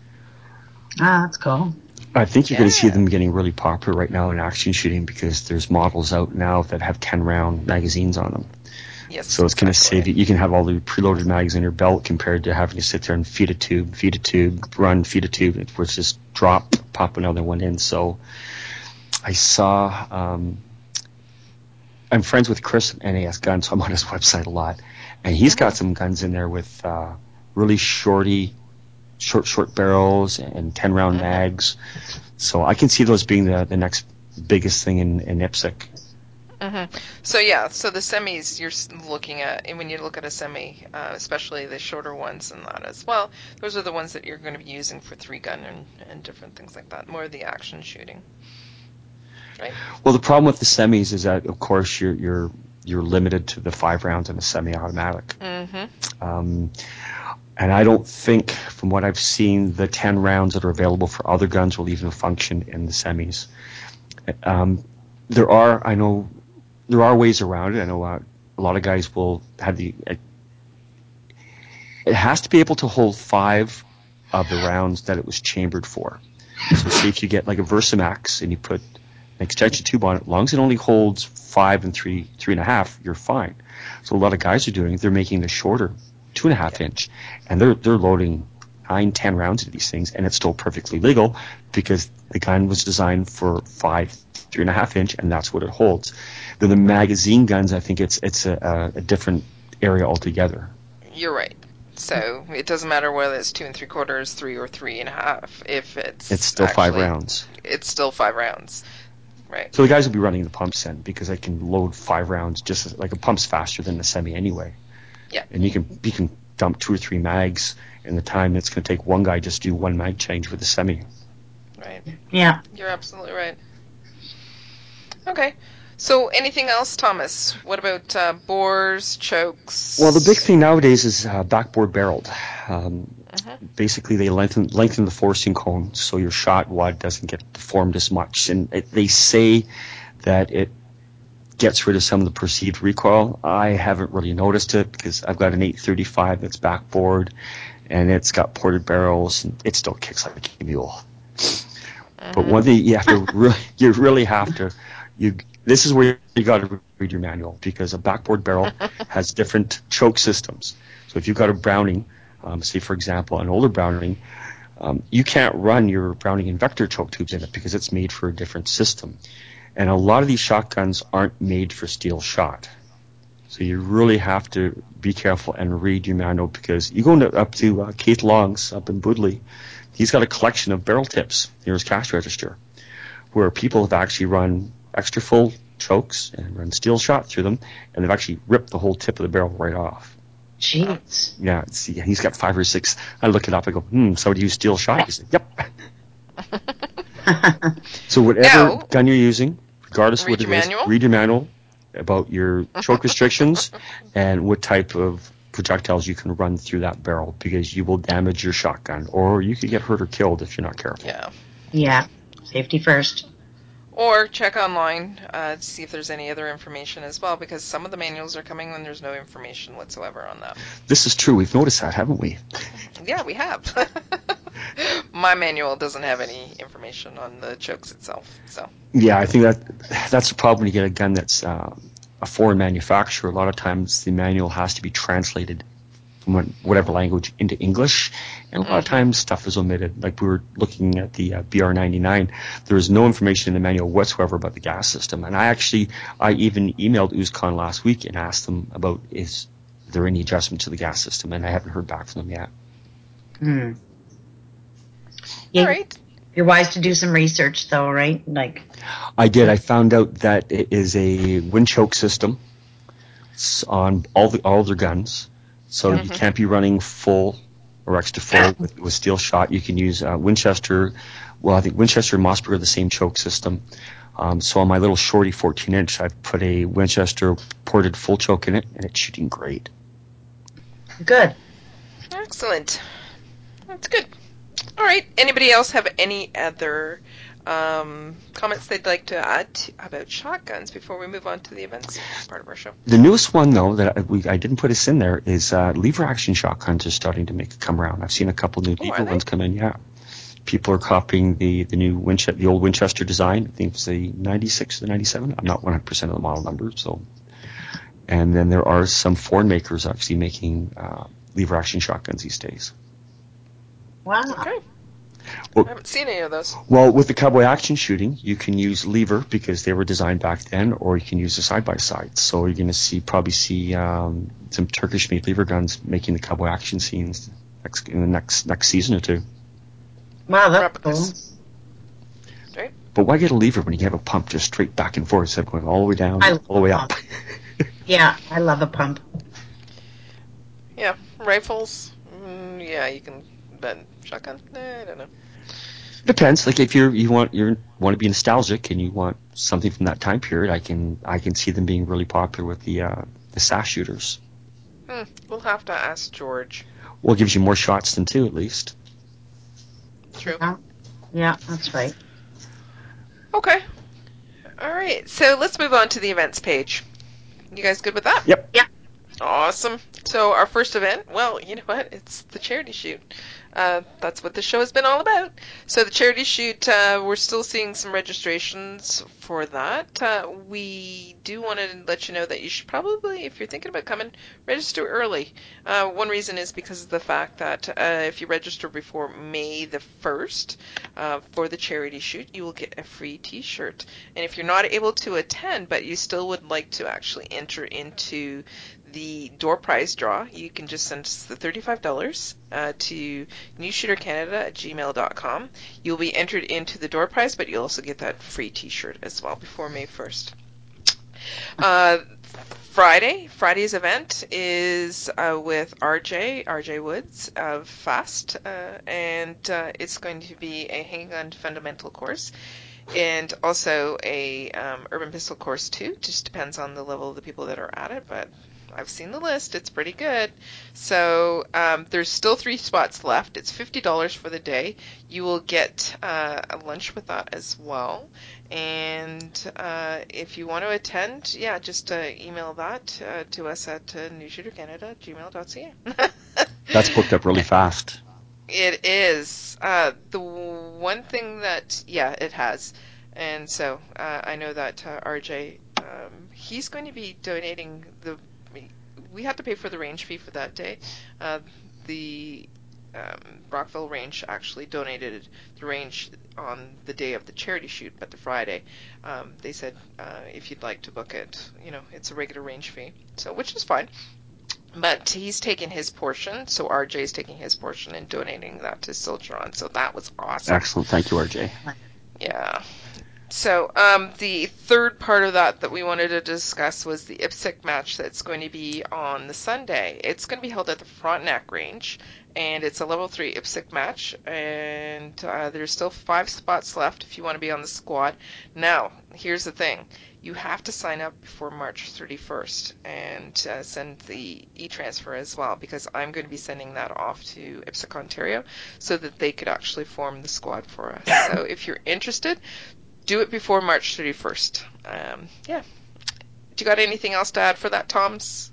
Ah, that's cool. I think you're going to see them getting really popular right now in action shooting because there's models out now that have 10-round magazines on them. Yes. So it's going to save you. You can have all the preloaded mags in your belt compared to having to sit there and feed a tube, run, feed a tube, which just drop, pop another one in. So I saw, I'm friends with Chris at NAS Guns, so I'm on his website a lot. And he's got some guns in there with really short barrels and 10-round mags. So I can see those being the next biggest thing in IPSC. So yeah, so the semis you're looking at, and when you look at a semi, especially the shorter ones and that as well, those are the ones that you're going to be using for 3-gun and different things like that, more of the action shooting. Right? Well, the problem with the semis is that, of course, you're limited to the 5 rounds in a semi-automatic. And I don't think, from what I've seen, the 10 rounds that are available for other guns will even function in the semis. There are ways around it. I know a lot of guys will have it has to be able to hold 5 of the rounds that it was chambered for. So say if you get like a Versamax and you put an extension tube on it, as long as it only holds 5 and 3.5, you're fine. So a lot of guys are doing, they're making the shorter 2.5 inch, and they're loading 9, 10 rounds into these things, and it's still perfectly legal because the gun was designed for 5, 3.5 inch, and that's what it holds. Then the magazine guns, I think it's a different area altogether. You're right. So it doesn't matter whether it's 2 3/4, 3 or 3.5. If It's still 5 rounds. it's still 5 rounds. Right. So the guys will be running the pumps then because they can load 5 rounds just like a pump's faster than the semi anyway. Yeah. And you can dump 2 or 3 mags in the time it's going to take one guy just to do 1 mag change with the semi. Right. Yeah. You're absolutely right. Okay. So anything else, Thomas? What about bores, chokes? Well, the big thing nowadays is backboard barreled. Mm-hmm. Basically, they lengthen the forcing cone so your shot wad doesn't get deformed as much. And they say that it gets rid of some of the perceived recoil. I haven't really noticed it because I've got an 835 that's backboard, and it's got ported barrels, and it still kicks like a mule. Mm-hmm. But one thing you have to really have to this is where you got to read your manual because a backboard barrel has different choke systems. So if you've got a Browning, say for example an older Browning, you can't run your Browning Invector choke tubes in it because it's made for a different system. And a lot of these shotguns aren't made for steel shot. So you really have to be careful and read your manual because you go up to Keith Long's up in Budley. He's got a collection of barrel tips near his cash register where people have actually run extra full chokes and run steel shot through them, and they've actually ripped the whole tip of the barrel right off. Jeez. Yeah, he's got 5 or 6. I look it up. I go, somebody used steel shot? He said, yep. So whatever gun you're using, regardless of what it is, read your manual about your choke restrictions and what type of projectiles you can run through that barrel because you will damage your shotgun or you could get hurt or killed if you're not careful. Yeah. Yeah. Safety first. Or check online to see if there's any other information as well, because some of the manuals are coming when there's no information whatsoever on them. This is true. We've noticed that, haven't we? Yeah, we have. My manual doesn't have any information on the chokes itself. So. Yeah, I think that's the problem when you get a gun that's a foreign manufacturer. A lot of times the manual has to be translated from whatever language into English, and a lot of times stuff is omitted. Like we were looking at the BR99, there is no information in the manual whatsoever about the gas system. And I even emailed USCON last week and asked them about is there any adjustment to the gas system, and I haven't heard back from them yet. Yeah, all right. You're wise to do some research, though, right? Like I did. I found out that it is a wind choke system on all their guns. So you can't be running full or extra full with steel shot. You can use Winchester. Well, I think Winchester and Mossberg are the same choke system. So on my little shorty 14-inch, I've put a Winchester ported full choke in it, and it's shooting great. good. Excellent. That's good. All right. Anybody else have any other comments they'd like to add about shotguns before we move on to the events part of our show? The newest one, though, that I didn't put this in there is lever action shotguns are starting to come around. I've seen a couple new lever ones come in. Yeah, people are copying the new the old Winchester design. I think it's the 96 or the 97. I'm not 100% of the model number. So, and then there are some foreign makers actually making lever action shotguns these days. Wow. Okay. Well, I haven't seen any of those. Well, with the cowboy action shooting, you can use lever because they were designed back then, or you can use the side-by-side. So you're going to probably see some Turkish-made lever guns making the cowboy action scenes in the next season or two. Wow, that's cool. Right. But why get a lever when you can have a pump just straight back and forth instead of going all the way down, all the way up? Yeah, I love a pump. Yeah, rifles. Yeah, you can. But shotgun? I don't know. Depends. Like if you want to be nostalgic and you want something from that time period, I can see them being really popular with the SAS shooters. We'll have to ask George. Well, it gives you more shots than 2 at least. True. Yeah, that's right. Okay. All right. So let's move on to the events page. You guys good with that? Yep. Yeah. Awesome. So our first event, well, you know what? It's the charity shoot. That's what the show has been all about. So the charity shoot, we're still seeing some registrations for that. We do want to let you know that you should probably, if you're thinking about coming, register early. One reason is because of the fact that if you register before May the 1st for the charity shoot, you will get a free t-shirt. And if you're not able to attend, but you still would like to actually enter into the door prize draw, you can just send us the $35 to newshootercanada@gmail.com. You'll be entered into the door prize, but you'll also get that free t-shirt as well before May 1st. Friday's event is with RJ Woods of FAST, and it's going to be a handgun fundamental course and also a urban pistol course too. Just depends on the level of the people that are at it, but I've seen the list. It's pretty good. So there's still 3 spots left. It's $50 for the day. You will get a lunch with that as well. And if you want to attend, yeah, just email that to us at newshootercanada@gmail.ca. That's booked up really fast. It is. The one thing that, yeah, it has. And so I know that RJ, he's going to be donating we had to pay for the range fee for that day. The Brockville Range actually donated the range on the day of the charity shoot, but the Friday. They said if you'd like to book it, it's a regular range fee, so which is fine. But he's taking his portion, so RJ's taking his portion and donating that to Soldier. So that was awesome. Excellent. Thank you, RJ. Yeah. So the third part of that we wanted to discuss was the IPSC match that's going to be on the Sunday. It's going to be held at the Frontenac Range, and it's a level 3 IPSC match, and there's still 5 spots left if you want to be on the squad. Now, here's the thing. You have to sign up before March 31st and send the e-transfer as well, because I'm going to be sending that off to IPSC Ontario so that they could actually form the squad for us. So if you're interested, do it before March 31st. Yeah. Do you got anything else to add for that, Toms?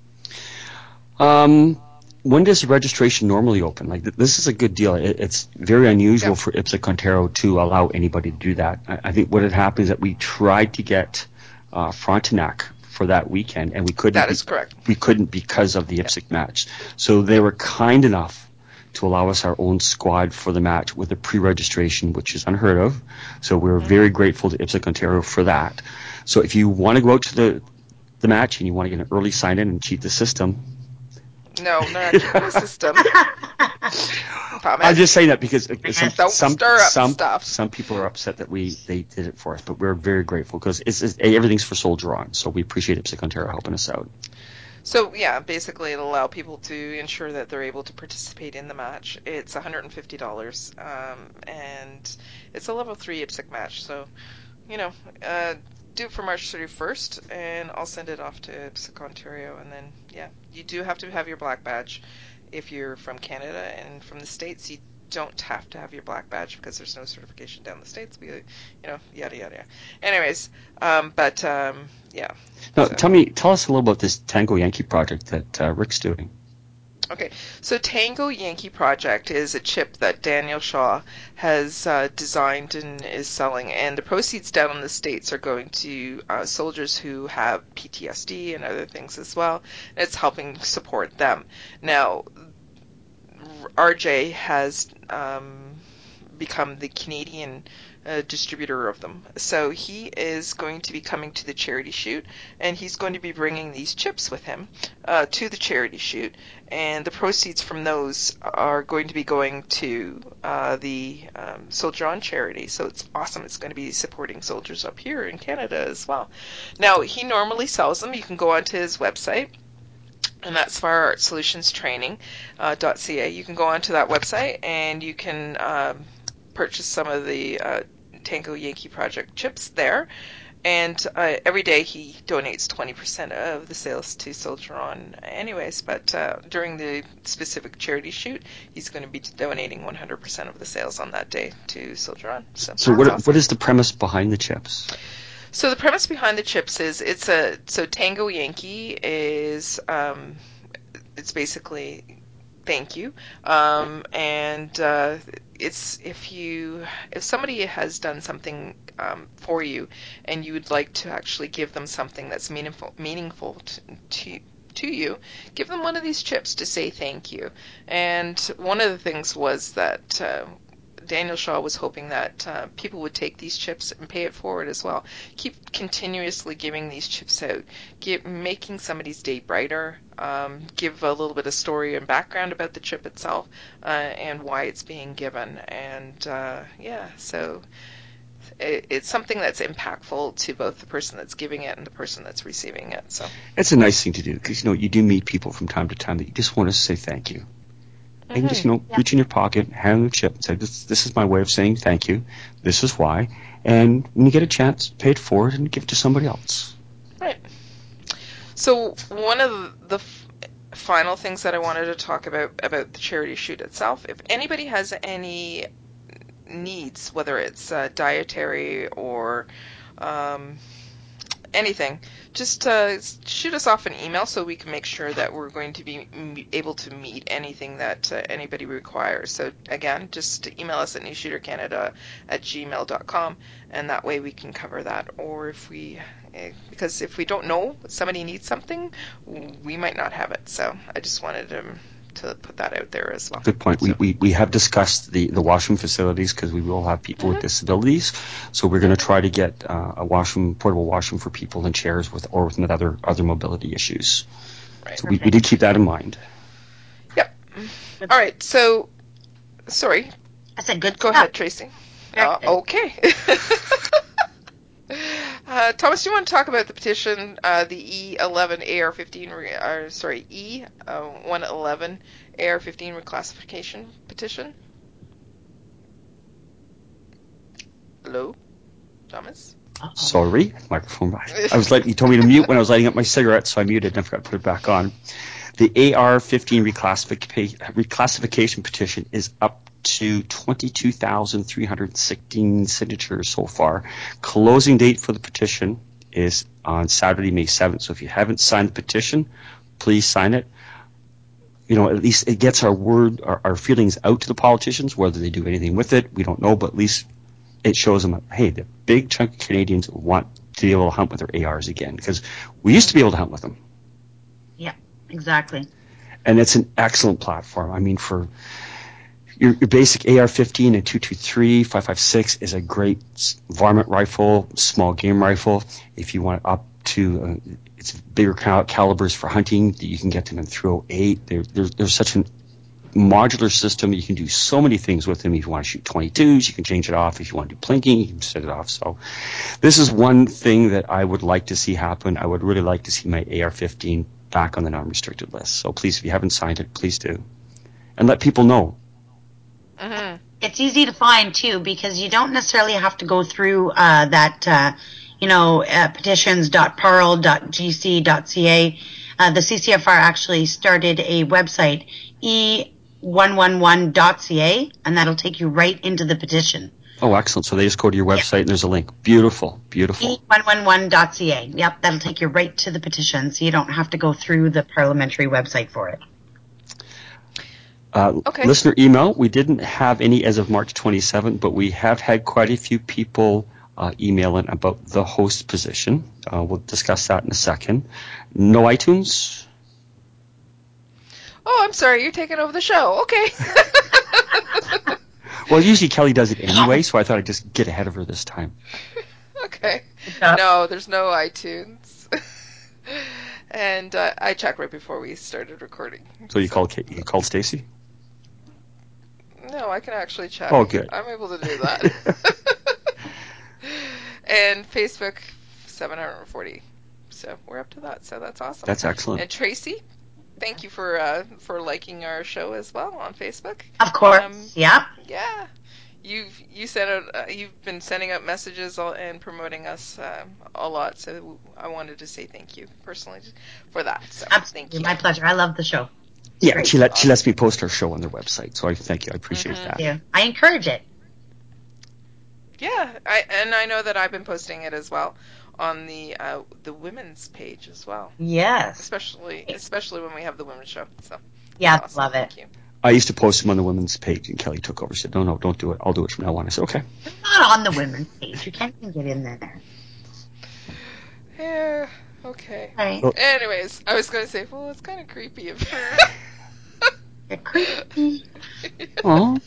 When does registration normally open? Like, this is a good deal. It's very unusual for IPSC Ontario to allow anybody to do that. I think what had happened is that we tried to get Frontenac for that weekend, and we couldn't. That is correct. We couldn't because of the IPSC match. So they were kind enough to allow us our own squad for the match with a pre-registration, which is unheard of. So we're very grateful to IPSC Ontario for that. So if you want to go out to the match and you want to get an early sign-in and cheat the system, no, not cheating the system. I'm just saying that because Don't stir up stuff. Some people are upset that they did it for us, but we're very grateful because everything's for Soldier On, so we appreciate IPSC Ontario helping us out. So yeah, basically it'll allow people to ensure that they're able to participate in the match. It's $150, and it's a level 3 IPSC match, so do it for March 31st, and I'll send it off to IPSC Ontario, and then, yeah, you do have to have your black badge if you're from Canada, and from the States, you don't have to have your black badge because there's no certification down the States, yada, yada. Anyways, yeah. Now, tell us a little about this Tango Yankee project that Rick's doing. Okay, so Tango Yankee Project is a chip that Daniel Shaw has designed and is selling, and the proceeds down in the States are going to soldiers who have PTSD and other things as well. And it's helping support them. Now, RJ has become the Canadian distributor of them. So he is going to be coming to the charity shoot, and he's going to be bringing these chips with him to the charity shoot, and the proceeds from those are going to be going to the Soldier On charity. So it's awesome. It's going to be supporting soldiers up here in Canada as well. Now, he normally sells them. You can go onto his website, and that's Fire Art Solutions Training.ca. You can go onto that website and you can purchase some of the Tango Yankee Project chips there. And every day he donates 20% of the sales to Soldier On anyways, but during the specific charity shoot, he's going to be donating 100% of the sales on that day to Soldier On. So what is the premise behind the chips? So the premise behind the chips is so Tango Yankee is it's basically thank you, and it's if somebody has done something for you and you would like to actually give them something that's meaningful to you, give them one of these chips to say thank you. And one of the things was that Daniel Shaw was hoping that people would take these chips and pay it forward as well. Keep continuously giving these chips out, making somebody's day brighter, give a little bit of story and background about the chip itself, and why it's being given. And so it's something that's impactful to both the person that's giving it and the person that's receiving it. So It's a nice thing to do because, you do meet people from time to time that you just want to say thank you. And just, reach in your pocket, hand them a chip and say, this is my way of saying thank you. This is why. And when you get a chance, pay it forward and give it to somebody else. Right. So one of the final things that I wanted to talk about the charity shoot itself, if anybody has any needs, whether it's dietary or anything, just shoot us off an email so we can make sure that we're going to be able to meet anything that anybody requires. So again, just email us at newshootercanada@gmail.com, and that way we can cover that. Or because if we don't know somebody needs something, we might not have it. So I just wanted to put that out there as well. Good point. So. We have discussed the washroom facilities because we will have people with disabilities. So we're going to try to get a portable washroom for people in chairs with other mobility issues. Right. So we did keep that in mind. Yep. All right. So, sorry. I said good Go stuff. ahead, Tracy. Okay. Thomas, do you want to talk about the petition, the E11 AR15, E111 AR15 reclassification petition? Hello, Thomas? Sorry, microphone back. You told me to mute when I was lighting up my cigarette, so I muted and I forgot to put it back on. The AR15 reclassification petition is up to 22,316 signatures so far. Closing date for the petition is on Saturday, May 7th. So if you haven't signed the petition, please sign it. At least it gets our feelings out to the politicians. Whether they do anything with it, we don't know, but at least it shows them, hey, the big chunk of Canadians want to be able to hunt with their ARs again, because we used to be able to hunt with them. Yeah, exactly. And it's an excellent platform. I mean, for your basic AR-15 and 223, 5.56 is a great varmint rifle, small game rifle. If you want up to it's bigger calibers for hunting, you can get them in 308. There's such a modular system. You can do so many things with them. If you want to shoot 22s, you can change it off. If you want to do plinking, you can set it off. So this is one thing that I would like to see happen. I would really like to see my AR-15 back on the non-restricted list. So please, if you haven't signed it, please do. And let people know. Mm-hmm. It's easy to find, too, because you don't necessarily have to go through petitions.parl.gc.ca. The CCFR actually started a website, e111.ca, and that'll take you right into the petition. Oh, excellent. So they just go to your website and there's a link. Beautiful, beautiful. e111.ca. Yep, that'll take you right to the petition, so you don't have to go through the parliamentary website for it. Okay. Listener email, we didn't have any as of March 27th, but we have had quite a few people emailing about the host position. We'll discuss that in a second. No iTunes? Oh, I'm sorry, you're taking over the show. Okay. Well, usually Kelly does it anyway, so I thought I'd just get ahead of her this time. Okay. No, there's no iTunes. And I checked right before we started recording. So you called Stacy? No, I can actually check. Oh, good. I'm able to do that. And Facebook, 740. So we're up to that. So that's awesome. That's excellent. And Tracy, thank you for liking our show as well on Facebook. Of course. Yeah. Yeah. You've been sending out messages and promoting us a lot, so I wanted to say thank you personally for that. So Absolutely. thank you. My pleasure. I love the show. Yeah, Great. she lets me post her show on their website, so I thank you. I appreciate that. Yeah, I encourage it. Yeah, I know that I've been posting it as well on the women's page as well, Yes. especially when we have the women's show. So it's Yeah, awesome. love it. Thank you. I used to post them on the women's page, and Kelly took over. Said, "No, don't do it. I'll do it from now on." I said, "Okay." You're not on the women's page. You can't even get in there. Yeah. Okay. Right. Well, Anyways, I was going to say, well, it's kind of creepy if You're creepy. oh,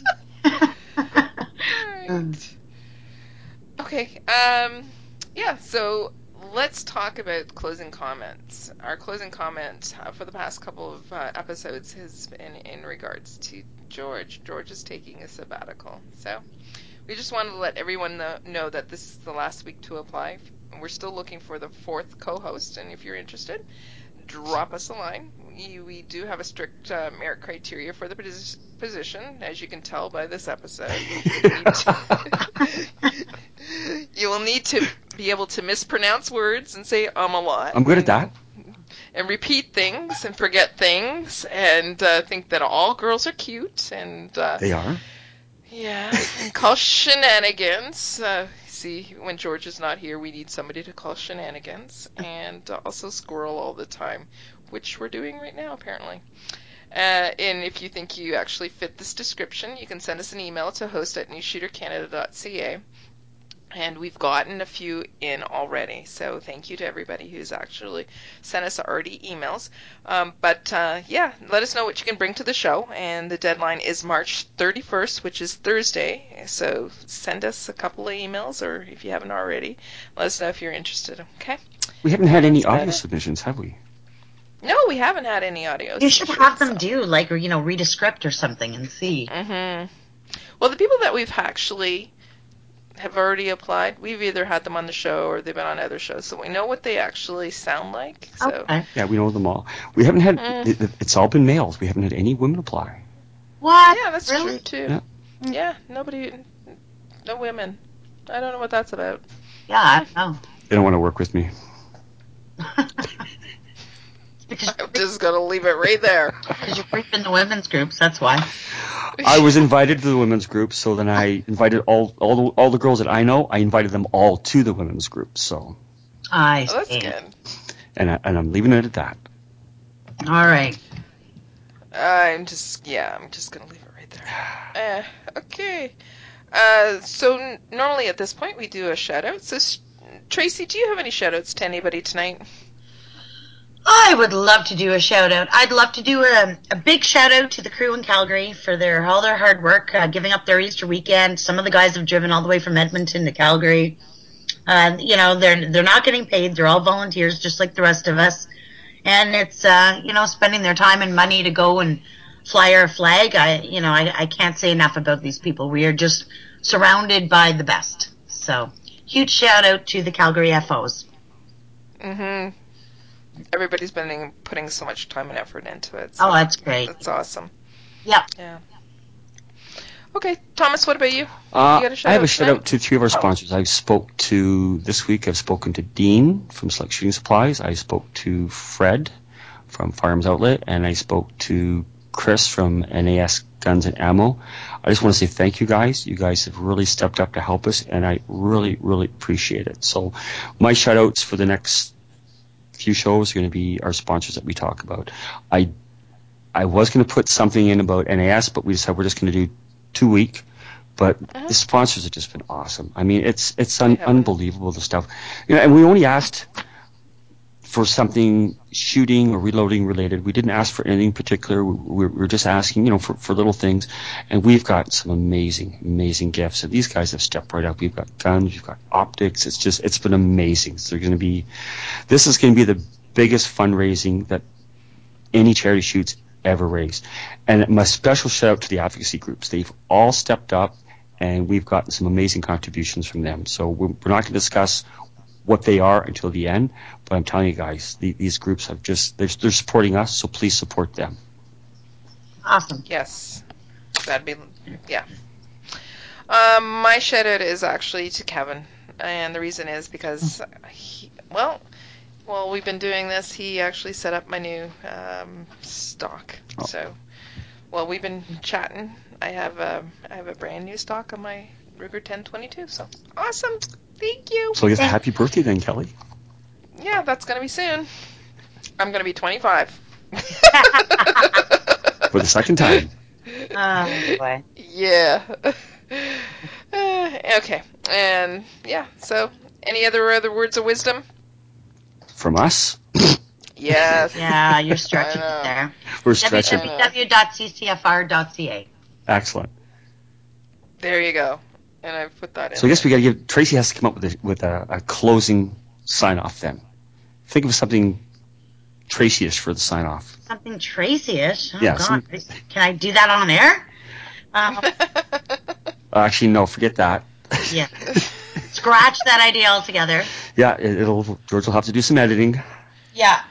Alright. Okay. Yeah, so let's talk about closing comments. Our closing comment for the past couple of episodes has been in regards to George. George is taking a sabbatical. So we just wanted to let everyone know that this is the last week to apply. We're still looking for the fourth co-host, and if you're interested, drop us a line. We do have a strict merit criteria for the position, as you can tell by this episode. You will need to be able to mispronounce words and say a lot. I'm good at that. And repeat things and forget things and think that all girls are cute and They are. yeah, and call shenanigans. See, when George is not here, we need somebody to call shenanigans and also squirrel all the time, which we're doing right now, apparently. And if you think you actually fit this description, you can send us an email to host@newshootercanada.ca. And we've gotten a few in already, so thank you to everybody who's actually sent us already emails. But yeah, let us know what you can bring to the show, and the deadline is March 31st, which is Thursday. So send us a couple of emails, or if you haven't already, let us know if you're interested. Okay? We haven't had any That's about audio it. submissions, have we? No, we haven't had any audio. You should have them submissions, do, like, read a script or something and see. so. Well, the people that we've actually have already applied, we've either had them on the show or they've been on other shows, so we know what they actually sound like. So Okay. Yeah, we know them all. We haven't had. Mm. It's all been males. We haven't had any women apply. What? Yeah, that's Really? true too. Yeah. Yeah, nobody, no women. I don't know what that's about. Yeah, I don't know. They don't want to work with me. because I'm just gonna leave it right there. you're creeping the women's groups, that's why. I was invited to the women's group, so then I invited all the girls that I know. I invited them all to the women's group. So, I Oh, that's see. good. and I'm leaving it at that. All right. I'm just gonna leave it right there. Okay. So normally at this point we do a shout out. So Tracy, do you have any shout outs to anybody tonight? I would love to do a shout out. I'd love to do a big shout out to the crew in Calgary for all their hard work, giving up their Easter weekend. Some of the guys have driven all the way from Edmonton to Calgary. They're not getting paid. They're all volunteers, just like the rest of us. And it's spending their time and money to go and fly our flag. I can't say enough about these people. We are just surrounded by the best. So huge shout out to the Calgary FOs. Mm-hmm. Everybody's been putting so much time and effort into it. So Oh, that's great. That's awesome. Yep. Yeah. Okay, Thomas, what about you? You got a shout I have out a shout tonight? out to 3 of our sponsors. I've spoken to Dean from Select Shooting Supplies. I spoke to Fred from Firearms Outlet, and I spoke to Chris from NAS Guns and Ammo. I just want to say thank you guys. You guys have really stepped up to help us, and I really, really appreciate it. So my shout outs for the next few shows are going to be our sponsors that we talk about. I was going to put something in about NAS, but we decided we're just going to do 2 week. But the sponsors have just been awesome. I mean, it's unbelievable, the stuff. And we only asked for something shooting or reloading related. We didn't ask for anything particular. We're just asking, for little things. And we've got some amazing, amazing gifts. And these guys have stepped right up. We've got guns, we've got optics. It's been amazing. So this is going to be the biggest fundraising that any charity shoots ever raised. And my special shout out to the advocacy groups. They've all stepped up, and we've gotten some amazing contributions from them. So we're not going to discuss what they are until the end, but I'm telling you guys, these groups have they're supporting us, so please support them. Awesome. Yes. That'd be, yeah. My shout out is actually to Kevin. And the reason is because, we've been doing this. He actually set up my new stock. So, we've been chatting. I have a brand new stock on my Ruger 1022. So awesome. Thank you. So I guess happy birthday then, Kelly. Yeah, that's going to be soon. I'm going to be 25. For the second time. Oh, boy. Yeah. Okay. And yeah, so any other words of wisdom? From us? Yes. Yeah, you're stretching I know. it there. We're stretching. www.ccfr.ca. Excellent. There you go. And I've put that in. So I guess there. we got to give Tracy has to come up with a closing sign off then. Think of something Tracy-ish for the sign off. Something Tracy-ish? Oh, Yeah, God. Can I do that on air? Actually, no, forget that. Yeah. Scratch that idea altogether. Yeah, George will have to do some editing. Yeah.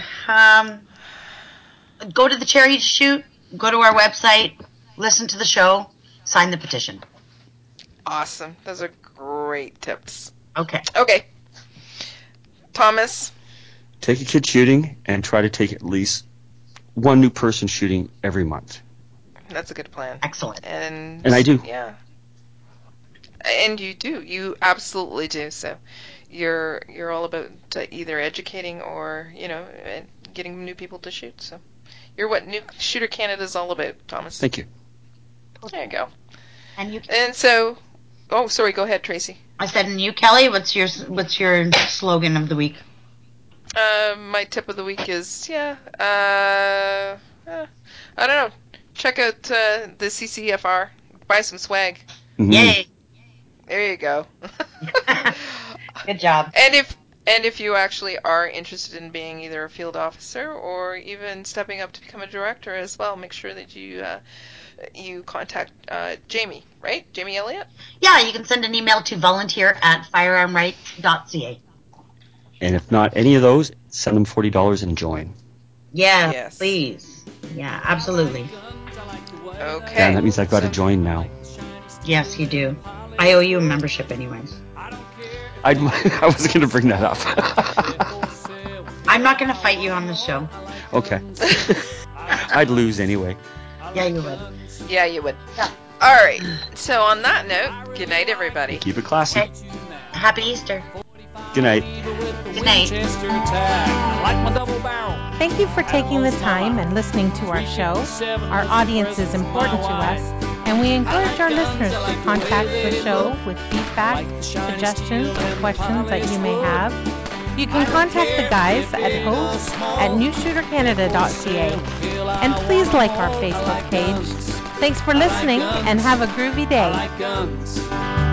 Go to the charity shoot, go to our website, listen to the show, sign the petition. Awesome. Those are great tips. Okay. Okay. Thomas? Take a kid shooting and try to take at least one new person shooting every month. That's a good plan. Excellent. And I do. Yeah. And you do. You absolutely do. So you're all about either educating or, getting new people to shoot. So you're what New Shooter Canada is all about, Thomas. Thank you. There you go. And so, oh, sorry, go ahead, Tracy. I said, and you, Kelly, what's your slogan of the week? My tip of the week is, I don't know. Check out the CCFR. Buy some swag. Mm-hmm. Yay. There you go. Good job. And if you actually are interested in being either a field officer or even stepping up to become a director as well, make sure that you contact Jamie, right? Jamie Elliott? Yeah, you can send an email to volunteer@firearmrights.ca. And if not any of those, send them $40 and join. Yeah, Yes. please. Yeah, absolutely. Okay. Dan, that means I've got to join now. Yes, you do. I owe you a membership anyways. I wasn't going to bring that up. I'm not going to fight you on this show. Okay. I'd lose anyway. Yeah, you would. Yeah, you would. Yeah. All right. So on that note, good night, everybody. Keep it classy. Okay. Happy Easter. Good night. Good night. Thank you for taking the time and listening to our show. Our audience is important to us, and we encourage our listeners to contact the show with feedback, suggestions, or questions that you may have. You can contact the guys at hosts@newshootercanada.ca, and please like our Facebook page. Thanks for listening, and have a groovy day.